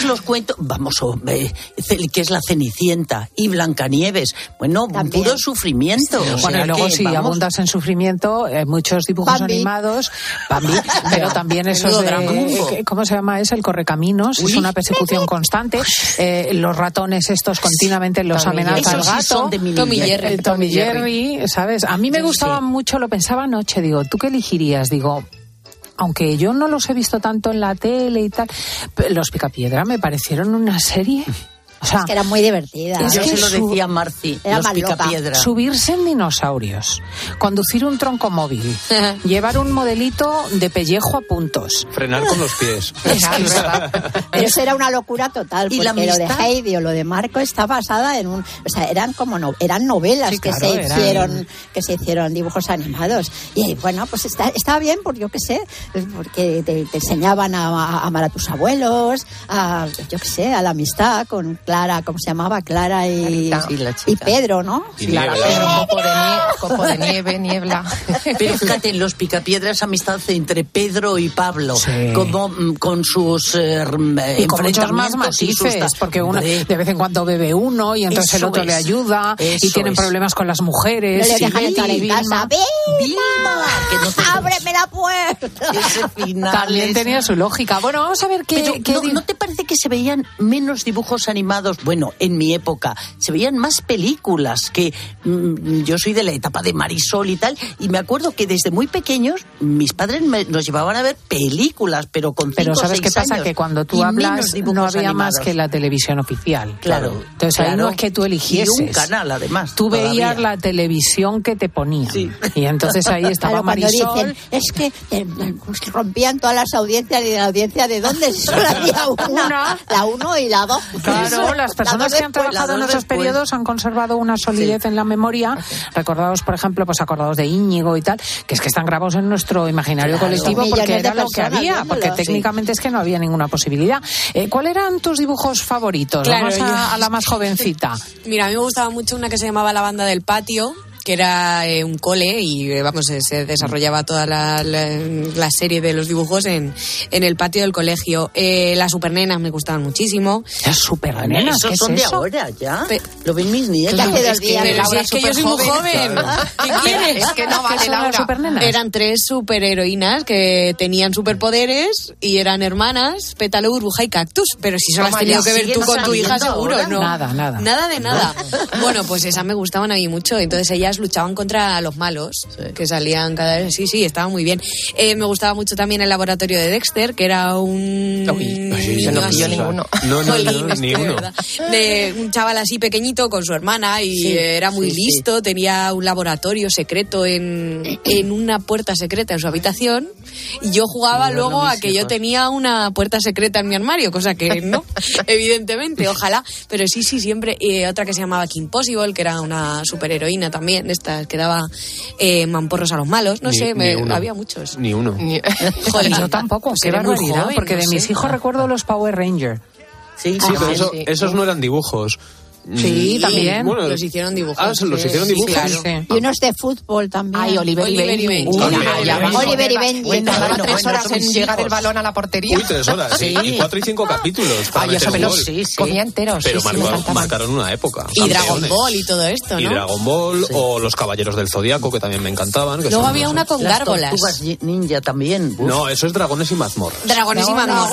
tienes los cuentos, vamos, hombre, que es la Cenicienta y Blancanieves. Bueno, También. puro sufrimiento. O Bueno, sea y luego que, si vamos, abundas en sufrimiento, eh, muchos dibujos Bambi. animados, Bambi, pero también esos Menudo de, drama. eh, ¿cómo se llama? Es el Correcaminos, Uy. es una persecución constante. Eh, los ratones estos continuamente los Tommy amenaza Jerry. al Esos sí gato. son de mi Tommy niñez. Jerry. Eh, Tommy Jerry, ¿sabes? A mí me Sí, gustaba sí. mucho, lo pensaba anoche, digo, ¿tú qué elegirías? Digo, aunque yo no los he visto tanto en la tele y tal, pe- los Picapiedra me parecieron una serie. O sea, Es que era muy divertida. Es Yo que se lo su- decía a Marci, Era los más loca. Picapiedra. subirse en dinosaurios, conducir un tronco móvil, llevar un modelito de pellejo a puntos. Frenar con los pies. Es que es- Pero eso era una locura total, ¿Y porque la lo de amistad? Heidi o lo de Marco está basada en un, o sea, eran como no, eran novelas Sí, que claro, se eran- hicieron, que se hicieron dibujos animados. Y bueno, pues está, estaba bien, porque yo qué sé, porque te, te enseñaban a, a amar a tus abuelos, a, yo qué sé, a la amistad con Clara, ¿cómo se llamaba? Clara y, Clarita. Sí, la chica. y Pedro, ¿no? Y Clara, niebla. Pedro, copo de, nie- copo de nieve, niebla. Pero fíjate, en los Picapiedras amistad entre Pedro y Pablo, Sí. como mm, con sus eh, mm, Y con muchos más enfrentamientos y sus matices, ta- porque uno Hombre, de vez en cuando bebe uno y entonces el Eso otro le es, ayuda y eso tienen es. problemas con las mujeres. No le y dejan entrar en Vilma. casa. Vilma, que no te- ¡Ábreme la puerta! ese final También es- tenía su lógica. Bueno, vamos a ver qué... Pero, qué ¿no, di- ¿no te parece que se veían menos dibujos animados? Bueno, en mi época se veían más películas, que mm, yo soy de la etapa de Marisol y tal, y me acuerdo que desde muy pequeños mis padres me- nos llevaban a ver películas, pero con Pero cinco, ¿sabes qué seis pasa? años, Que cuando tú y hablas menos dibujos no había animados. más que la televisión oficial. Claro. Entonces ahí claro. no es que tú eligieses. Y un canal, además. Tú veías todavía. la televisión que te ponían. Sí. Y entonces ahí estaba Claro, cuando Marisol. dicen, es que eh, pues, rompían todas las audiencias, y de la audiencia de dónde solo había una, Una. la uno y la dos. Claro, las personas La dos que han después, trabajado en la dos esos después. periodos han conservado una solidez en la memoria. Recordados, por ejemplo, pues acordados de Íñigo y tal, que es que están grabados en nuestro imaginario Claro. colectivo Millones porque de era lo que personas había, viéndolo. porque Sí. técnicamente es que no había ninguna posibilidad. Eh, ¿Cuáles eran tus dibujos favoritos? Claro, Vamos a, yo- a la más jovencita. Mira, a mí me gustaba mucho una que se llamaba La Banda del Patio, que era eh, un cole y, eh, vamos, se, se desarrollaba toda la, la, la serie de los dibujos en, en el patio del colegio. Eh, las supernenas me gustaban muchísimo. Las supernenas, Esos ¿qué es son de eso? ahora ya. Pe- Lo ven mis nietos. Hace dos Es que, días, pero si Laura es que yo soy muy superjoven. joven. ¿Qué quieres? Es que no vale, ¿Qué son las Laura. supernenas? Eran tres superheroínas que tenían superpoderes y eran hermanas, Pétalo, Burbuja y Cactus. Pero si eso lo has Toma tenido ya, que ver ¿siguen tú con tu hija, saliendo seguro, ahora? ¿no? Nada, nada. Nada de nada. Bueno, pues esas me gustaban a mí mucho. Entonces ellas luchaban contra los malos, que salían cada vez. Sí, sí, estaba muy bien. Eh, me gustaba mucho también el laboratorio de Dexter, que era un... Se no pilló así. ninguno. No, no, Jolín, no, es ni que de uno. verdad. De un chaval así pequeñito con su hermana y Sí, era muy sí, sí. listo, tenía un laboratorio secreto en, en una puerta secreta en su habitación y yo jugaba Sí, luego bueno, a mis que yo hijos. tenía una puerta secreta en mi armario, cosa que no, evidentemente, ojalá, pero sí, sí, siempre. Y otra que se llamaba Kim Possible, que era una superheroína también, esta que daba eh, mamporros a los malos, no Ni- sé, me- ni uno. había muchos. Ni uno. Jolín, Yo tampoco, pues qué era muy barbaridad, joven, porque no de mis sé. hijos recuerdo los Power Rangers. Sí, Sí, pero ah, eso- sí. esos no eran dibujos. Sí, Mm, también. bueno, Los hicieron dibujos. Ah, se los Sí, hicieron sí, dibujos. claro. Sí. Y unos de fútbol también. Ay, Oliver, Oliver y y Benji. Benji. Oliver Uy, y ya Benji. vamos. Oliver y Benji. Bueno, Bueno, tarda tres bueno, horas son en mis llegar hijos. el balón a la portería. Uy, tres horas, sí. Y cuatro y cinco capítulos. para Ay, yo meter se me un los gol. Sí, sí. comía enteros. Pero sí, sí, me marcó- encantaban. marcaron una época. Y Dragon campeones. Ball y todo esto, Y ¿no? Dragon Ball o los Caballeros del Zodíaco, que también me encantaban. que Luego son había unos- una con Las gárgolas. tortugas ninja también. Uf. No, eso es Dragones y Mazmorras. Dragones y mazmorras.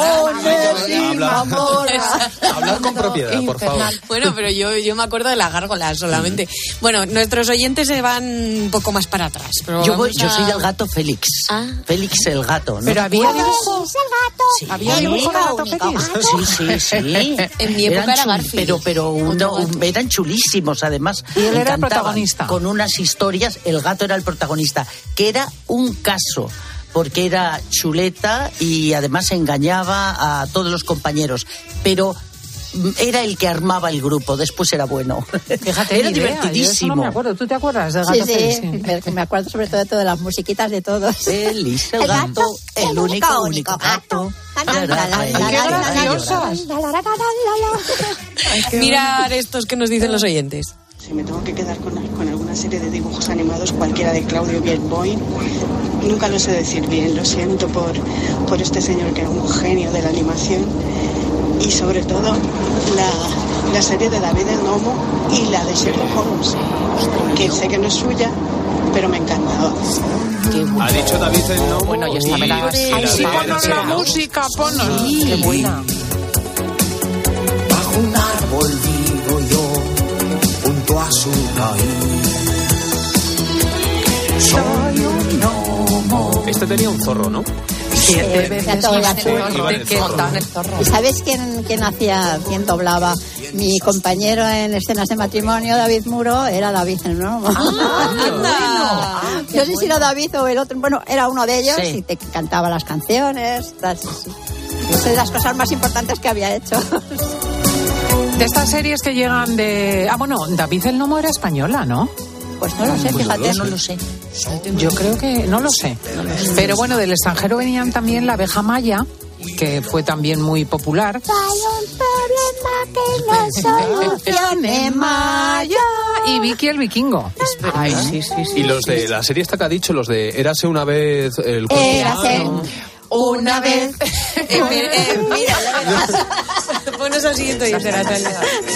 Habla- Hablar con propiedad, por favor. Bueno, pero yo, yo me acuerdo de las gárgolas solamente. Bueno, nuestros oyentes se van un poco más para atrás. Pero Yo, voy- vamos yo a- soy del gato Félix. Ah. Félix el gato, ¿no? Pero había dibujos. Es el gato. Sí. ¿Había Sí. dibujo de gato Único, feliz? único. Sí, sí, sí. En mi época Eran era chul- Garfield. Pero, pero uno- Otro gato. eran chulísimos, además. Y él era el Encantaban, protagonista. Con unas historias, el gato era el protagonista, que era un caso, porque era chuleta y además engañaba a todos los compañeros. Pero mm, era el que armaba el grupo, después era bueno. Fíjate, era ni idea, yo eso divertidísimo. no me acuerdo. ¿Tú te acuerdas del Sí, gato feliz? sí, me- me acuerdo sobre todo de todas las musiquitas de todos. Feliz el gato, el único, único gato. La, la, la, la, Ay, la, qué la, la, graciosas. la, la, la, la, la, la. Mirar estos que nos dicen los oyentes. Si me tengo que quedar con, con alguna serie de dibujos animados, cualquiera de Claudio Bierboy, nunca lo sé decir bien, lo siento por, por este señor que era un genio de la animación. y sobre todo la, la serie de David el Gnomo y la de Sherlock Holmes, que sé que no es suya, pero me encantaba. Ha dicho David el Gnomo. Bueno, yo esta me la... Ay, sí, ponos la música, ponos. Sí, qué buena. Bajo un árbol vivo yo, junto a su raíz. Soy un gnomo. Este tenía un zorro, ¿no? Siete veces montaban el zorro. ¿Sabes quién, quién hacía, quién doblaba? Mi compañero en escenas de matrimonio, David Muro, era David el Gnomo. Ah, bueno. Yo no sé si era David o el otro, bueno, era uno de ellos Sí. y te cantaba las canciones. Las, es de las cosas más importantes que había hecho. De estas series que llegan de... Ah, bueno, David el Gnomo era española, ¿no? Pues no lo sé, fíjate. No lo sé. Yo creo que... No lo sé. Pero bueno, del extranjero venían también La abeja maya, que fue también muy popular. Hay un problema que no solucione Maya. Y Vicky el vikingo. Ay, sí, sí, sí. Y los de la serie esta que ha dicho, los de Érase una vez el cuerpo Érase humano. una vez. Eh, eh, mira, ponos al siguiente oyente, Natalia.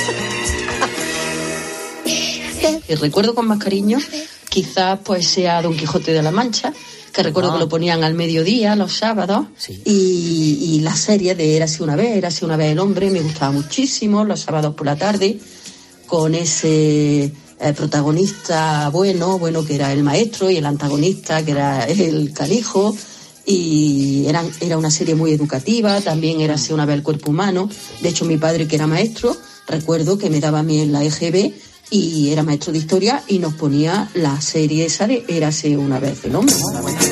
Que recuerdo con más cariño, quizás pues sea Don Quijote de la Mancha, que recuerdo Ah. que lo ponían al mediodía, los sábados, Sí. y, y la serie de Érase una vez, Érase una vez el hombre, me gustaba muchísimo, los sábados por la tarde, con ese eh, protagonista bueno, bueno que era el maestro, y el antagonista que era el canijo, y eran, era una serie muy educativa, también Érase una vez el cuerpo humano. De hecho, mi padre, que era maestro, recuerdo que me daba a mí en la E G B, y era maestro de historia, y nos ponía la serie esa de Érase una vez el hombre.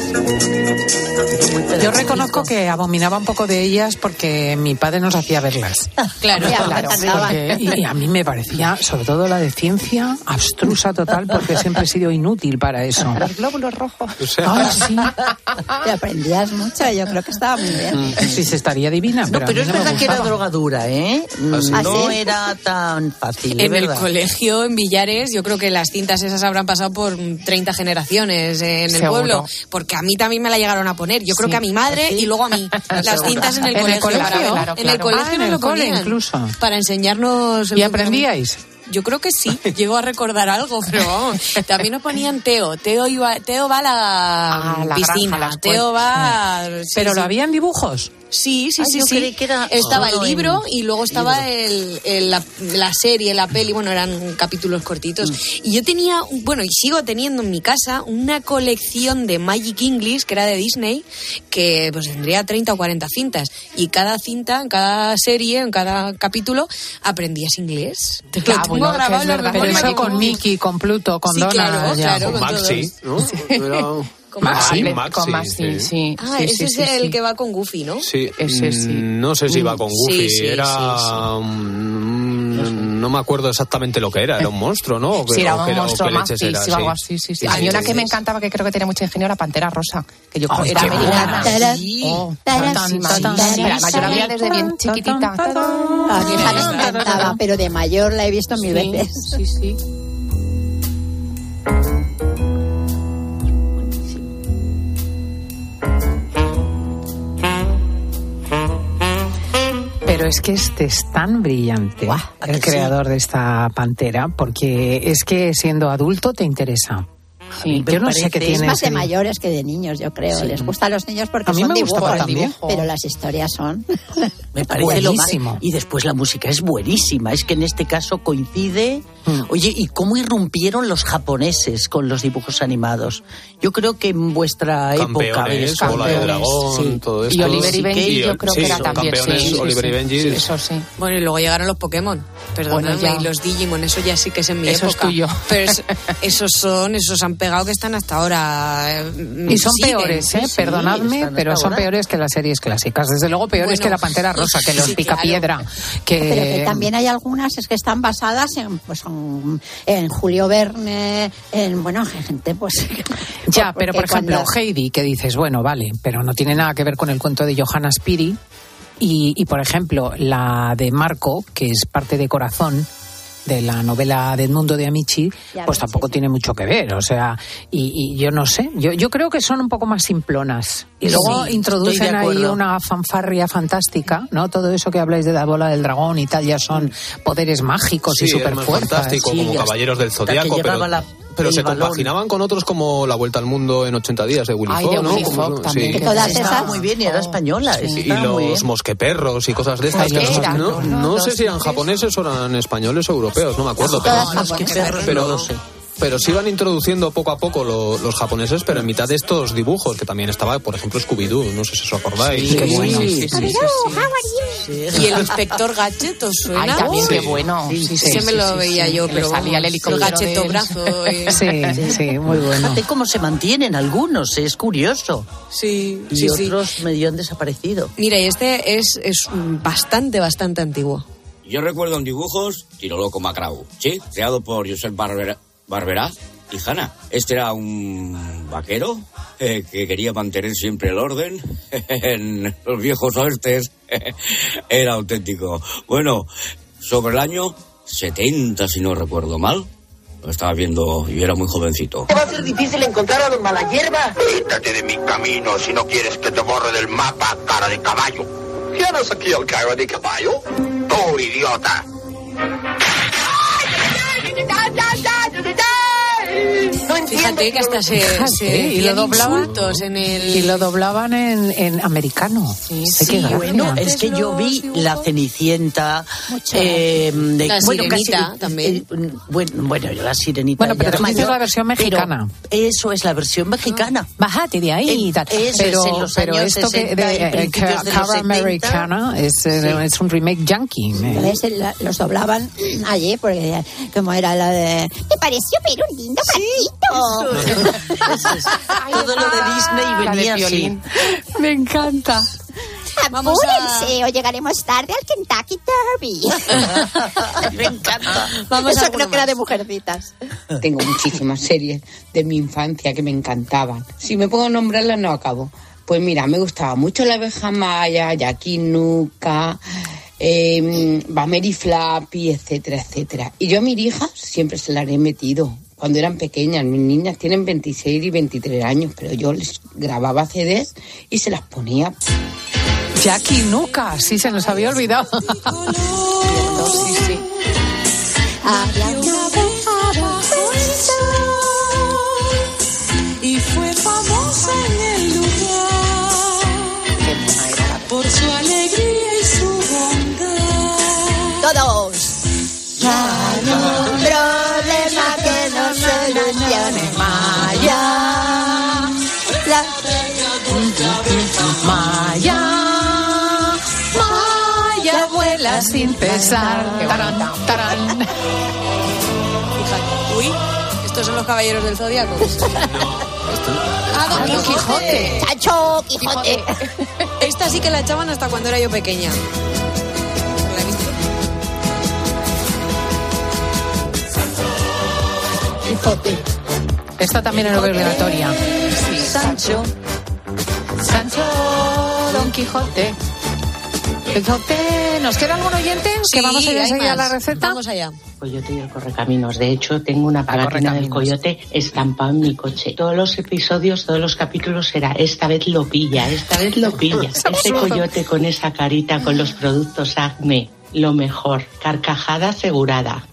Yo reconozco que abominaba un poco de ellas porque mi padre nos hacía verlas. Claro, Ya, claro. me encantaban. Porque- y, y a mí me parecía, sobre todo la de ciencia, abstrusa total, porque siempre he sido inútil para eso. Los glóbulos rojos. Ay, sí. Te aprendías mucho, yo creo que estaba muy bien. Sí, se estaría divina, No, pero, pero a es mí no me verdad que era gustaba. drogadura, ¿eh? Mm, ¿Ah, sí? No ¿Ah, sí? era tan fácil, es En el verdad. colegio, en Villares, yo creo que las cintas esas habrán pasado por treinta generaciones en el Seguro. pueblo, porque a mí también me la llegaron a poner. Yo creo Sí. que a mi madre y luego a mí. Las Seguro. cintas en el En el colegio. colegio, para- claro, En el claro. colegio Ah, en nos el lo cole ponían, incluso. para enseñarnos... el ¿Y funcionamiento. aprendíais? Yo creo que sí, llego a recordar algo, pero vamos. También nos ponían Teo. Teo iba, Teo va a la, Ah, la piscina. granja, la Teo va. sí, ¿Pero sí. lo habían dibujos? Sí, sí, Ay, sí, yo sí. creí que era Estaba solo el libro en y luego estaba libro. el, el- la, la serie, la peli, bueno, eran capítulos cortitos. Y yo tenía, bueno, y sigo teniendo en mi casa una colección de Magic English, que era de Disney, que pues tendría treinta o cuarenta cintas. Y cada cinta, en cada serie, en cada capítulo, aprendías inglés. Te lo Ah, tengo bueno, que grabado es en la verdad. Pero memoria. eso con Mickey, con Pluto, con Sí, Donald. claro, ya. claro. Con con Maxi, ¿no? Era- Con Maxi. Maxi. Maxi, Con Maxi, sí. sí. Ah, sí, ese sí, es sí, el sí. que va con Goofy, ¿no? Sí, Ese sí. mm, no sé si iba con Sí, Goofy, sí, era... sí, sí. mm, No me acuerdo exactamente lo que era, era un monstruo, ¿no? O que- Sí, era o que un monstruo o qué leches Maxi, era, sí, o algo así, sí, sí. Sí, A mí sí, una sí, que me sí. encantaba, que creo que tenía mucho ingenio, era Pantera Rosa, que yo Ay, era qué americana. buena. Sí. Oh, Tarán, tantísima. tarán, Sí, pero además yo la tarán, veía desde bien chiquitita. A mi hija me encantaba, pero de mayor la he visto mil Sí, veces. sí, sí. Pero es que este es tan brillante, Guau, ¿a el que creador de esta pantera, porque es que siendo adulto te interesa. Sí, Yo me no sé qué parece- tiene Es más de ese- mayores que de niños, yo creo. Sí. Les gusta a los niños porque A mí son me gustaba dibujos, también. pero las historias son... Me parece lo más. Buenísimo. Y después la música es buenísima. Es que en este caso coincide. Mm. Oye, ¿y cómo irrumpieron los japoneses con los dibujos animados? Yo creo que en vuestra época. Campeones, ¿ves? Bola de Campeones, Dragón, sí. todo esto. Y Oliver y Benji, Y, yo creo sí, que era son también. campeones, Sí, sí, Oliver y sí. Benji. Eso sí. Bueno, y luego llegaron los Pokémon. Perdóname, Bueno, ya. y los Digimon, eso ya sí que es en mi Eso es época. tuyo. Pero es- esos son, esos han pegado que están hasta ahora. eh, Y son siguen. peores, ¿eh? sí, Perdonadme, están pero hasta son ahora. peores que las series clásicas. Desde luego peores Bueno, que la Pantera Rosa, que los sí, Picapiedra. Que... Pero que también hay algunas es que están basadas en, pues, en, en Julio Verne, en, bueno, gente, pues... Ya, pero por porque ejemplo, cuando- Heidi, que dices, bueno, vale, pero no tiene nada que ver con el cuento de Johanna Spiri. Y, y por ejemplo, la de Marco, que es parte de Corazón, de la novela de Edmundo de Amici, Ya pues ves, tampoco tiene mucho que ver, o sea, y, y yo no sé, yo, yo creo que son un poco más simplonas. Y luego Sí, introducen estoy de ahí acuerdo. una fanfarria fantástica, ¿no? Todo eso que habláis de la bola del dragón y tal, ya son poderes mágicos Sí, y es más superfuerzas. fantástico, Sí, como ya Caballeros del hasta que Zodiaco, pero, llevaba la- pero el se balón. compaginaban con otros como La Vuelta al Mundo en ochenta días de Willy Ay, Fogg, de ¿no? Willy Como- Fogg también, sí. que Todas Estaba esas. muy bien y era española. Y estaba muy bien. los mosqueperros y cosas de estas. Ay, que ¿qué no- eran? no, No, no no, sé no si eran sé. japoneses o eran españoles o europeos, no me acuerdo. Pero, Todas Los que perros, pero, no lo sé. pero sí van introduciendo poco a poco lo- los japoneses, pero en mitad de estos dibujos, que también estaba, por ejemplo, Scooby-Doo, no sé si os acordáis. Sí, Qué bueno. sí, sí, sí, sí, sí. Y el inspector Gadget, ¿os suena? Ay, también, Sí. qué bueno. Sí, Sí, sí, Ese sí, me lo sí, veía sí. yo, Que pero le salía el vamos, helicóptero el gacheto del- brazo. y- Sí, sí, muy bueno. Fíjate cómo se mantienen algunos, es curioso. Sí, Y sí, sí. otros medio han desaparecido. Mira, y este es, es bastante, bastante antiguo. Yo recuerdo en dibujos Tiro Loco Macrau, ¿sí? Creado por Josep Barbera, Barberá y Hanna. Este era un vaquero eh, que quería mantener siempre el orden en los viejos oestes. Era auténtico. Bueno, sobre el año setenta, si no recuerdo mal. Lo estaba viendo y era muy jovencito. Va a ser difícil encontrar a don Malayerba. Quítate de mi camino si no quieres que te borre del mapa, cara de caballo. ¿Quién es aquí el cara de caballo? ¡Tú, idiota! No Fíjate que hasta se, Fíjate, se y lo decían doblaban insultos en el... y lo doblaban en, en americano. Sí, Sí, bueno, es que yo vi La Cenicienta, eh, de, La bueno, Sirenita casi, también. eh, bueno, bueno, La Sirenita. Bueno, pero ya tú era dices mayor, la versión mexicana. pero eso es la versión mexicana. Bájate de ahí y tal. Eso pero, es en los pero años esto que sesenta, de, en eh, principios de los Cara setenta. Americana es, eh, Sí. es un remake yankee. ¿eh? Entonces, la- los doblaban allí porque como era la de me pareció ver un lindo gatito. Todo lo de Disney La de venía así. violín. Me encanta. Vamos a- Apúrense o llegaremos tarde al Kentucky Derby. Me encanta. Vamos a Eso alguna creo que era más. de mujercitas. Tengo muchísimas series de mi infancia que me encantaban. Si me pongo a nombrarlas no acabo. Pues mira, me gustaba mucho La Abeja Maya, Jackie Nuka, eh, Bameri y Flappy, etcétera, etcétera. Y yo a mis hijas siempre se las he metido. Cuando eran pequeñas, mis niñas tienen veintiséis y veintitrés años, pero yo les grababa C Ds y se las ponía. Jackie Nuka, sí, se nos había olvidado. Sí, sí. Había una vez abajo el sol y fue famosa en el lugar por su alegría y su bondad. todos. Ya no hay problema que no solucione Maya. La... Maya, Maya vuela sin cesar. Tarán, tarán. Fíjate. Uy, estos son los caballeros del Zodíaco. Ah, Don Don Quijote. Quijote. ¡Chacho, Quijote! Esta sí que la echaban hasta cuando era yo pequeña. ¿La he visto? Quijote. Esta también era obligatoria. Sí. Sancho. Sancho, Don Quijote. Quijote, ¿nos queda algún oyente? Sí, que vamos a ir hay enseguida a la más. receta. Vamos allá. Coyote y el Correcaminos. De hecho, tengo una pegatina del coyote estampada en mi coche. Todos los episodios, todos los capítulos era esta vez lo pilla, esta vez lo pilla. Este coyote con esa carita, con los productos Acme, lo mejor. Carcajada asegurada.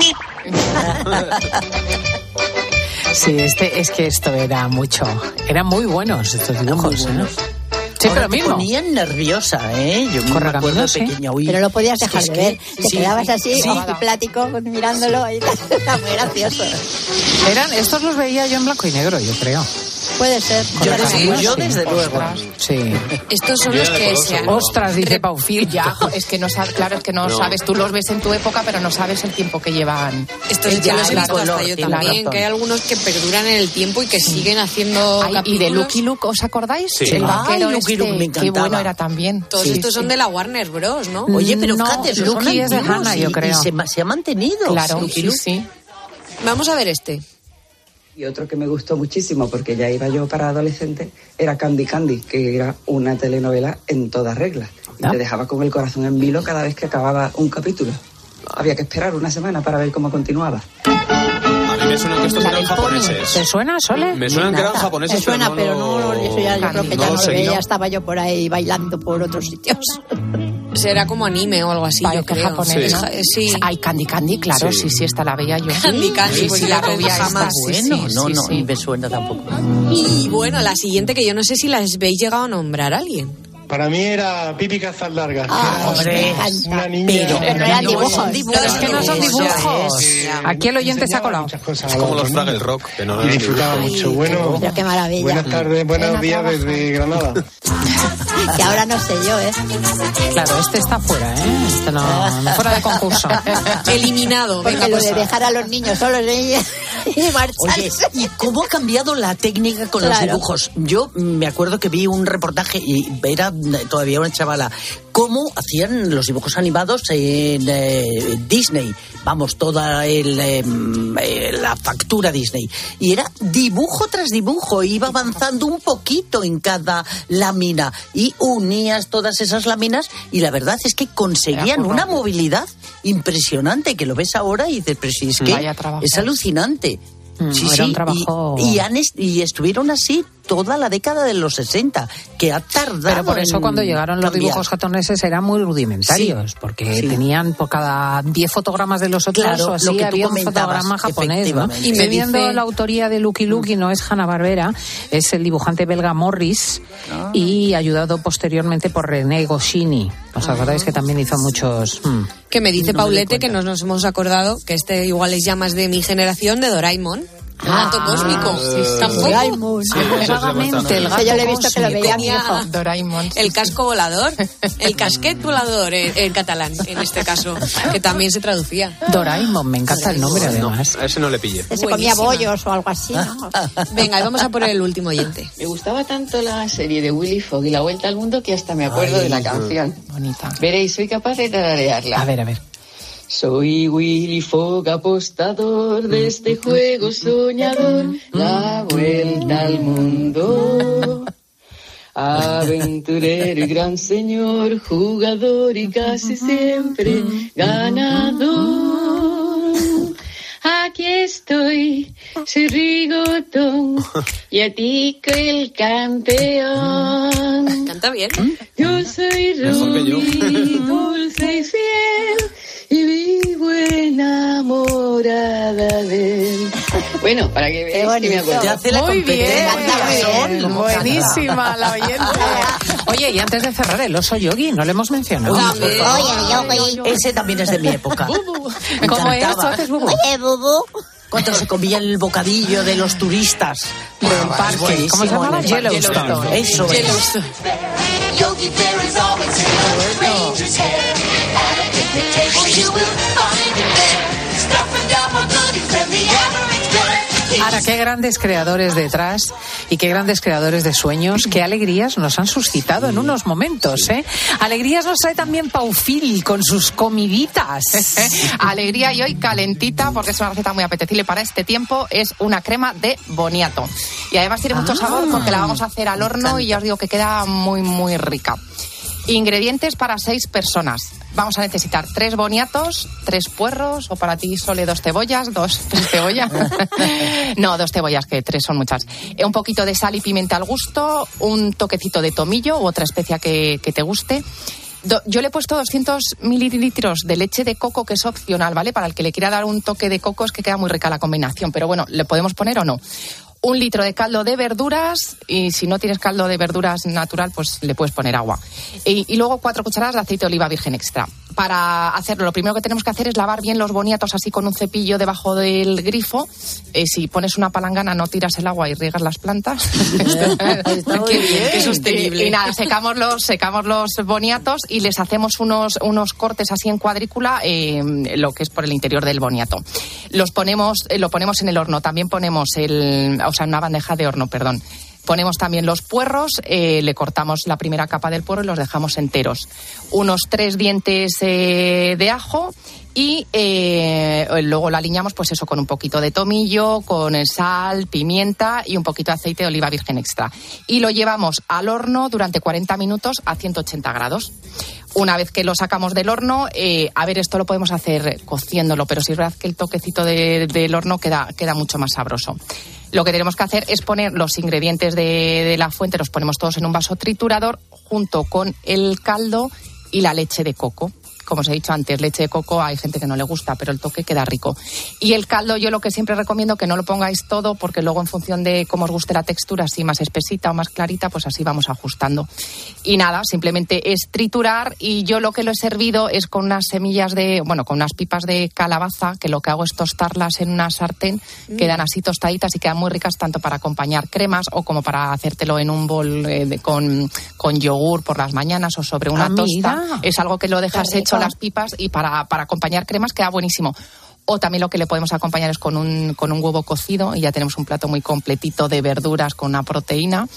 Sí, este, es que esto era mucho. Eran muy buenos estos dibujos. ¿eh? Sí, Ahora pero te mismo. ponían nerviosa, ¿eh? Yo me Correcaminos, acuerdo de sí. pequeña. Uy, Pero no podías es que dejar es de que- ver. Te sí, quedabas así, sí. plático, mirándolo. Y era muy gracioso. Eran, estos los veía yo en blanco y negro, yo creo. Puede ser. Yo, Correcaminos, yo sí. desde luego. Sí. Estos son los que se han... Ostras, dice Paufil. Ya, es que no sabes, claro, es que no, No. sabes, tú los ves en tu época, pero no sabes el tiempo que llevan. Estos Es ya ya los he visto claro, hasta yo tiene también, razón. que hay algunos que perduran en el tiempo y que siguen haciendo Ay, y capítulos. de Lucky Luke, ¿os acordáis? Sí. El Ay, vaquero Lucky este, Luke, me qué encantaba. bueno era también. Todos Sí, estos sí. son de la Warner Bros, ¿no? Oye, pero No, fíjate, esos son Lucky es de antiguos Hanna, y- yo y creo. se, ma- se ha mantenido. Claro, Lucky sí, Luke. sí. Vamos a ver este. Y otro que me gustó muchísimo, porque ya iba yo para adolescente, era Candy Candy, que era una telenovela en toda regla. Y Ah. te dejaba con el corazón en vilo cada vez que acababa un capítulo. Había que esperar una semana para ver cómo continuaba. A mí me suena que estos eran japoneses. ¿Te suena, Sole? Me suenan que eran japoneses, Me suena, pero no, pero no, eso ya, yo creo que no ya lo no lo seguí, veía, ¿no? estaba yo por ahí bailando por otros sitios. Será como anime o algo así, yo Parece creo. japonés, Sí. ¿no? Sí. Hay Candy Candy, claro, Sí. sí, sí, esta la veía yo. Candy Candy, sí, pues sí, yo la creo que rubia esta, jamás. sí, Bueno, sí, no, sí, no, sí. ni me suena tampoco. Y bueno, la siguiente que yo no sé si la habéis llegado a nombrar a alguien. Para mí era Pipi Cazaldargas. Ah, hombre, una niña. pero- Pero no eran no, dibujos. son No, es que no son dibujos. Aquí el oyente se ha colado. Es como los Fraggle Rock, que no Y disfrutaba mucho. Bueno, Pero qué maravilla. buenas tardes, buenos días desde Granada. Que ahora no sé yo, ¿eh? Claro, este está fuera, ¿eh? Este no, no fuera de concurso. Eliminado. Porque Venga, lo pues. de dejar a los niños solos ¿eh? y marcharse. Oye, ¿y cómo ha cambiado la técnica con los Claro. dibujos? Yo me acuerdo que vi un reportaje, y era todavía una chavala, cómo hacían los dibujos animados en eh, Disney. Vamos, toda el, eh, eh, la factura Disney. Y era dibujo tras dibujo, iba avanzando un poquito en cada lámina y unías todas esas láminas y la verdad es que conseguían una movilidad impresionante, que lo ves ahora y dices, pero si es que Vaya trabajo. es alucinante. Mm, Sí, era sí, un trabajo- y, y, han est- y estuvieron así toda la década de los sesenta, que ha tardado. Pero por eso en cuando llegaron los cambiar. dibujos japoneses eran muy rudimentarios, Sí, porque sí. tenían por cada diez fotogramas de los otros Claro, o así lo que tú había un comentabas, fotograma japonés, ¿no? efectivamente. Y Y me me viendo dice- la autoría de Lucky Luke, no es Hanna-Barbera, es el dibujante belga Morris y ayudado posteriormente por René Goscinny. ¿Os acordáis que también hizo muchos...? hmm. Que me dice No me doy Paulette que cuenta. no nos hemos acordado, que este igual es ya más de mi generación, de Doraemon. El gato cósmico. Tampoco. Doraemon. Vagamente, el Eso gato yo lo he visto que lo cósmico. veía mi hijo. Doraemon. El casco volador, el casquet volador en, en catalán, en este caso, que también se traducía. Doraemon, me encanta el nombre además. A ese no le pillé. Que se comía Buenísima. bollos o algo así, ¿no? Venga, y vamos a por el último oyente. Me gustaba tanto la serie de Willy Fogg y la Vuelta al Mundo que hasta me acuerdo de la canción. Bonita. Veréis, soy capaz de tararearla. A ver, a ver. Soy Willy Fogg, apostador de este juego soñador, la vuelta al mundo. Aventurero y gran señor, jugador y casi siempre ganador. Aquí estoy, soy Rigotón, y a ti el campeón. Canta bien. Yo soy Mejor que yo. Ruby, dulce y fiel, y vivo enamorada de él. Bueno, para que veáis que me acuerdo. Te hace la Muy bien, competencia. muy bien. Buenísima la oyente. Oye, y antes de cerrar, el oso yogi, no le hemos mencionado. Oye, ese también es de mi época. Me ¿Cómo es? encantaba. ¿Tú haces bubu? Oye, Bubu. Cuando se comía el bocadillo de los turistas del parque. ¿Cómo se llamaba? Yellowstone. Eso es. Yogi Bear is always in the ranger's head. At a picnic table you will find him there. Stuffing down more goodies than the average bear. Ahora, qué grandes creadores detrás y qué grandes creadores de sueños, qué alegrías nos han suscitado en unos momentos, ¿eh? Alegrías nos trae también Paufil con sus comiditas. Alegría y hoy calentita, porque es una receta muy apetecible para este tiempo, es una crema de boniato. Y además tiene mucho Ah. sabor porque la vamos a hacer al horno y ya os digo que queda muy, muy rica. Ingredientes para seis personas. Vamos a necesitar tres boniatos, tres puerros, o para ti, Sole, dos cebollas, dos, tres cebollas. No, dos cebollas, que tres son muchas. Eh, Un poquito de sal y pimienta al gusto, un toquecito de tomillo u otra especia que, que te guste. Do- yo le he puesto doscientos mililitros de leche de coco, que es opcional, ¿vale? Para el que le quiera dar un toque de coco, es que queda muy rica la combinación, pero bueno, ¿le podemos poner o no? Un litro de caldo de verduras, y si no tienes caldo de verduras natural, pues le puedes poner agua. Y, y luego cuatro cucharadas de aceite de oliva virgen extra. Para hacerlo, lo primero que tenemos que hacer es lavar bien los boniatos así con un cepillo debajo del grifo. Eh, si pones una palangana, no tiras el agua y riegas las plantas. Qué bien, qué sostenible. Y, y nada, secamos los, secamos los boniatos y les hacemos unos, unos cortes así en cuadrícula, eh, lo que es por el interior del boniato. Los ponemos, eh, lo ponemos en el horno. También ponemos el, o sea, en una bandeja de horno, perdón. Ponemos también los puerros, eh, le cortamos la primera capa del puerro y los dejamos enteros. Unos tres dientes eh, de ajo y eh, luego lo aliñamos, pues eso, con un poquito de tomillo, con sal, pimienta y un poquito de aceite de oliva virgen extra. Y lo llevamos al horno durante cuarenta minutos a ciento ochenta grados. Una vez que lo sacamos del horno, eh, a ver, esto lo podemos hacer cociéndolo, pero sí es verdad que el toquecito de, del horno queda, queda mucho más sabroso. Lo que tenemos que hacer es poner los ingredientes de, de la fuente, los ponemos todos en un vaso triturador junto con el caldo y la leche de coco. Como os he dicho antes, leche de coco hay gente que no le gusta, pero el toque queda rico. Y el caldo yo lo que siempre recomiendo que no lo pongáis todo, porque luego en función de cómo os guste la textura, si más espesita o más clarita, pues así vamos ajustando. Y nada, simplemente es triturar, y yo lo que lo he servido es con unas semillas de, bueno, con unas pipas de calabaza, que lo que hago es tostarlas en una sartén, mm. quedan así tostaditas y quedan muy ricas tanto para acompañar cremas o como para hacértelo en un bol eh, de, con, con yogur por las mañanas o sobre una ah, tosta. Mira. Es algo que lo dejas hecho las pipas y para, para acompañar cremas queda buenísimo. O también lo que le podemos acompañar es con un, con un huevo cocido y ya tenemos un plato muy completito de verduras con una proteína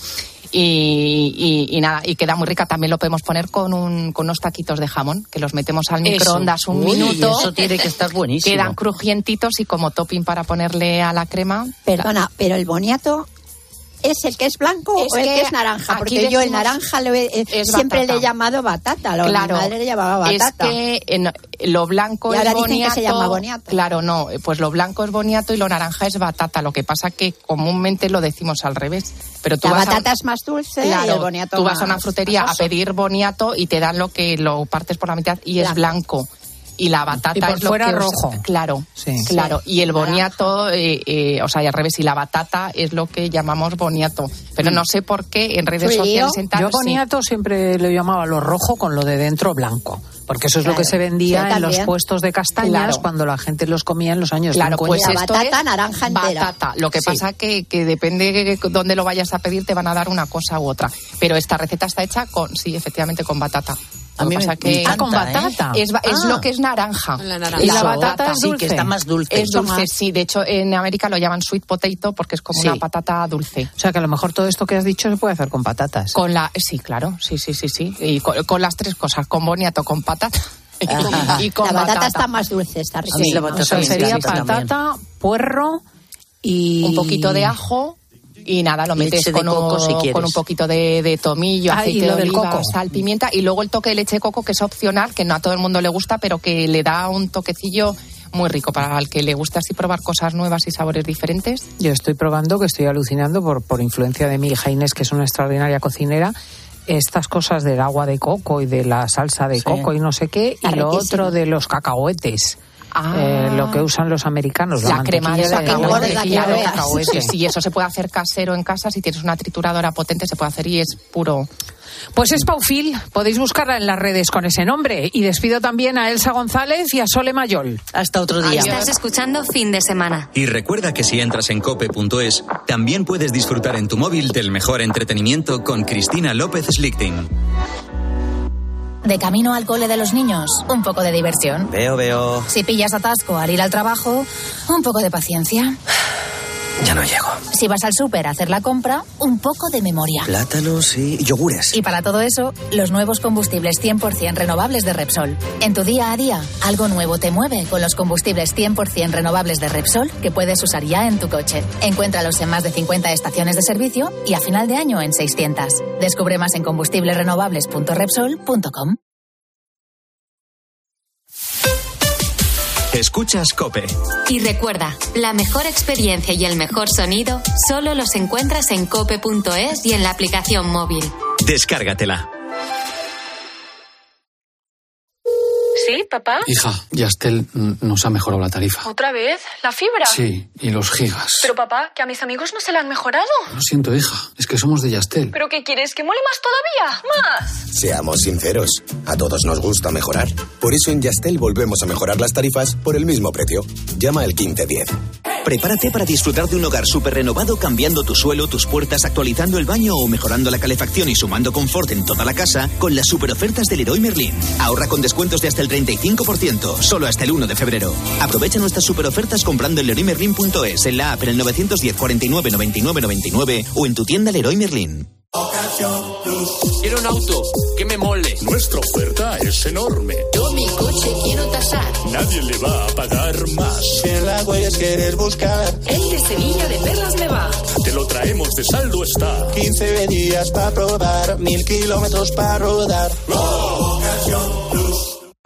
y, y, y nada, y queda muy rica. También lo podemos poner con, un, con unos taquitos de jamón, que los metemos al Eso. microondas un Uy, minuto. Eso tiene que estar buenísimo. Quedan crujientitos y como topping para ponerle a la crema. Perdona, pero el boniato... ¿Es el que es blanco es o el que que es naranja? Porque yo el naranja lo he, eh, siempre batata. le he llamado batata. Lo, claro, mi madre le llamaba batata. Es que en, lo blanco y ahora es dicen boniato. Que se llama boniato. Claro, no, pues lo blanco es boniato y lo naranja es batata. Lo que pasa que comúnmente lo decimos al revés. Pero tú la vas batata a, es más dulce claro, y el boniato tú más... vas a una frutería a pedir boniato y te dan lo que lo partes por la mitad y blanco. Es blanco. Y la batata y por es lo fuera que rojo. Os, claro, sí. claro. Y el boniato, eh, eh, o sea, y al revés, y la batata es lo que llamamos boniato. Pero mm. no sé por qué en redes ¿Sí? sociales... En tal, yo boniato sí. siempre lo llamaba lo rojo con lo de dentro blanco. Porque eso es claro. lo que se vendía sí, en los puestos de castañas claro. cuando la gente los comía en los años claro, cincuenta. Pues la esto batata es naranja entera. Batata. Lo que sí. pasa que, que depende de dónde lo vayas a pedir, te van a dar una cosa u otra. Pero esta receta está hecha con, sí, efectivamente, con batata. A mí pasa me que encanta, ah, con batata. Es, es ah. lo que es naranja. La naranja. Y la batata es dulce. Sí, que está más dulce. Es dulce, sí. De hecho, en América lo llaman sweet potato porque es como sí. una patata dulce. O sea, que a lo mejor todo esto que has dicho se puede hacer con patatas. Con la, sí, claro. Sí, sí, sí, sí. Y con, con las tres cosas, con boniato, con patata y con, y con la batata, batata está más dulce, está rica. Sí, o sea, sería patata, también. puerro y... un poquito de ajo. Y nada, lo metes leche con, de coco, un, si con un poquito de, de tomillo, ah, aceite de oliva, coco. sal, pimienta y luego el toque de leche de coco, que es opcional, que no a todo el mundo le gusta, pero que le da un toquecillo muy rico para el que le guste así probar cosas nuevas y sabores diferentes. Yo estoy probando, que estoy alucinando por, por influencia de mi hija Inés, que es una extraordinaria cocinera, estas cosas del agua de coco y de la salsa de sí. coco y no sé qué, está y lo riquísimo. otro de los cacahuetes. Ah. Eh, lo que usan los americanos, la, la crema de cacahuete. Sí, sí, eso se puede hacer casero en casa. Si tienes una trituradora potente se puede hacer y es puro. Pues es Paufil, podéis buscarla en las redes con ese nombre. Y despido también a Elsa González y a Sole Mayol. Hasta otro día. Estás escuchando Fin de Semana. Y recuerda que si entras en cope punto es, también puedes disfrutar en tu móvil del mejor entretenimiento con Cristina López Slichting. De camino al cole de los niños, un poco de diversión. Veo, veo. Si pillas atasco al ir al trabajo, un poco de paciencia. Ya no llego. Si vas al súper a hacer la compra, un poco de memoria. Plátanos y yogures. Y para todo eso, los nuevos combustibles cien por ciento renovables de Repsol. En tu día a día, algo nuevo te mueve con los combustibles cien por ciento renovables de Repsol que puedes usar ya en tu coche. Encuéntralos en más de cincuenta estaciones de servicio y a final de año en seiscientas. Descubre más en combustibles renovables punto repsol punto com. Escuchas COPE. Y recuerda, la mejor experiencia y el mejor sonido solo los encuentras en cope punto es y en la aplicación móvil. Descárgatela. ¿Sí, papá? Hija, Yastel nos ha mejorado la tarifa. ¿Otra vez? ¿La fibra? Sí, y los gigas. Pero papá, que a mis amigos no se la han mejorado. Lo siento, hija, es que somos de Yastel. ¿Pero qué quieres? ¿Que mole más todavía? ¡Más! Seamos sinceros, a todos nos gusta mejorar. Por eso en Yastel volvemos a mejorar las tarifas por el mismo precio. Llama al quince diez. Prepárate para disfrutar de un hogar súper renovado cambiando tu suelo, tus puertas, actualizando el baño o mejorando la calefacción y sumando confort en toda la casa con las super ofertas del Leroy Merlin. Ahorra con descuentos de hasta el treinta y cinco por ciento, solo hasta el uno de febrero. Aprovecha nuestras super ofertas comprando en leroy merlin punto es, en la app en el nueve diez, cuarenta y nueve, noventa y nueve, noventa y nueve o en tu tienda Leroy Merlin. Quiero un auto que me mole. Nuestra oferta es enorme. Yo mi coche quiero tasar. Nadie le va a pagar más. Si en la huellas quieres buscar, el de Sevilla de Perlas me va. Te lo traemos de saldo está. quince días para probar, mil kilómetros para rodar. Ocasión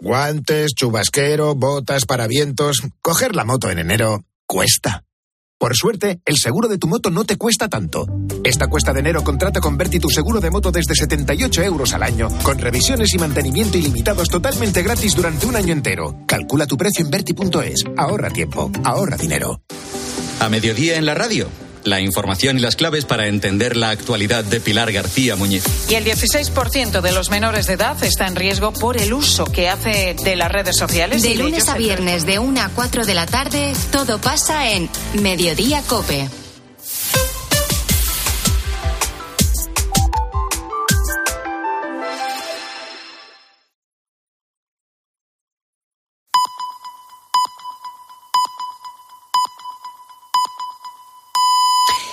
Guantes, chubasquero, botas, paravientos. Coger la moto en enero cuesta. Por suerte, el seguro de tu moto no te cuesta tanto. Esta cuesta de enero contrata con Berti tu seguro de moto desde setenta y ocho euros al año, con revisiones y mantenimiento ilimitados totalmente gratis durante un año entero. Calcula tu precio en Berti punto es. Ahorra tiempo, ahorra dinero. A mediodía en la radio. La información y las claves para entender la actualidad de Pilar García Muñiz. Y el dieciséis por ciento de los menores de edad está en riesgo por el uso que hace de las redes sociales. De lunes a viernes, de una a cuatro de la tarde, todo pasa en Mediodía COPE.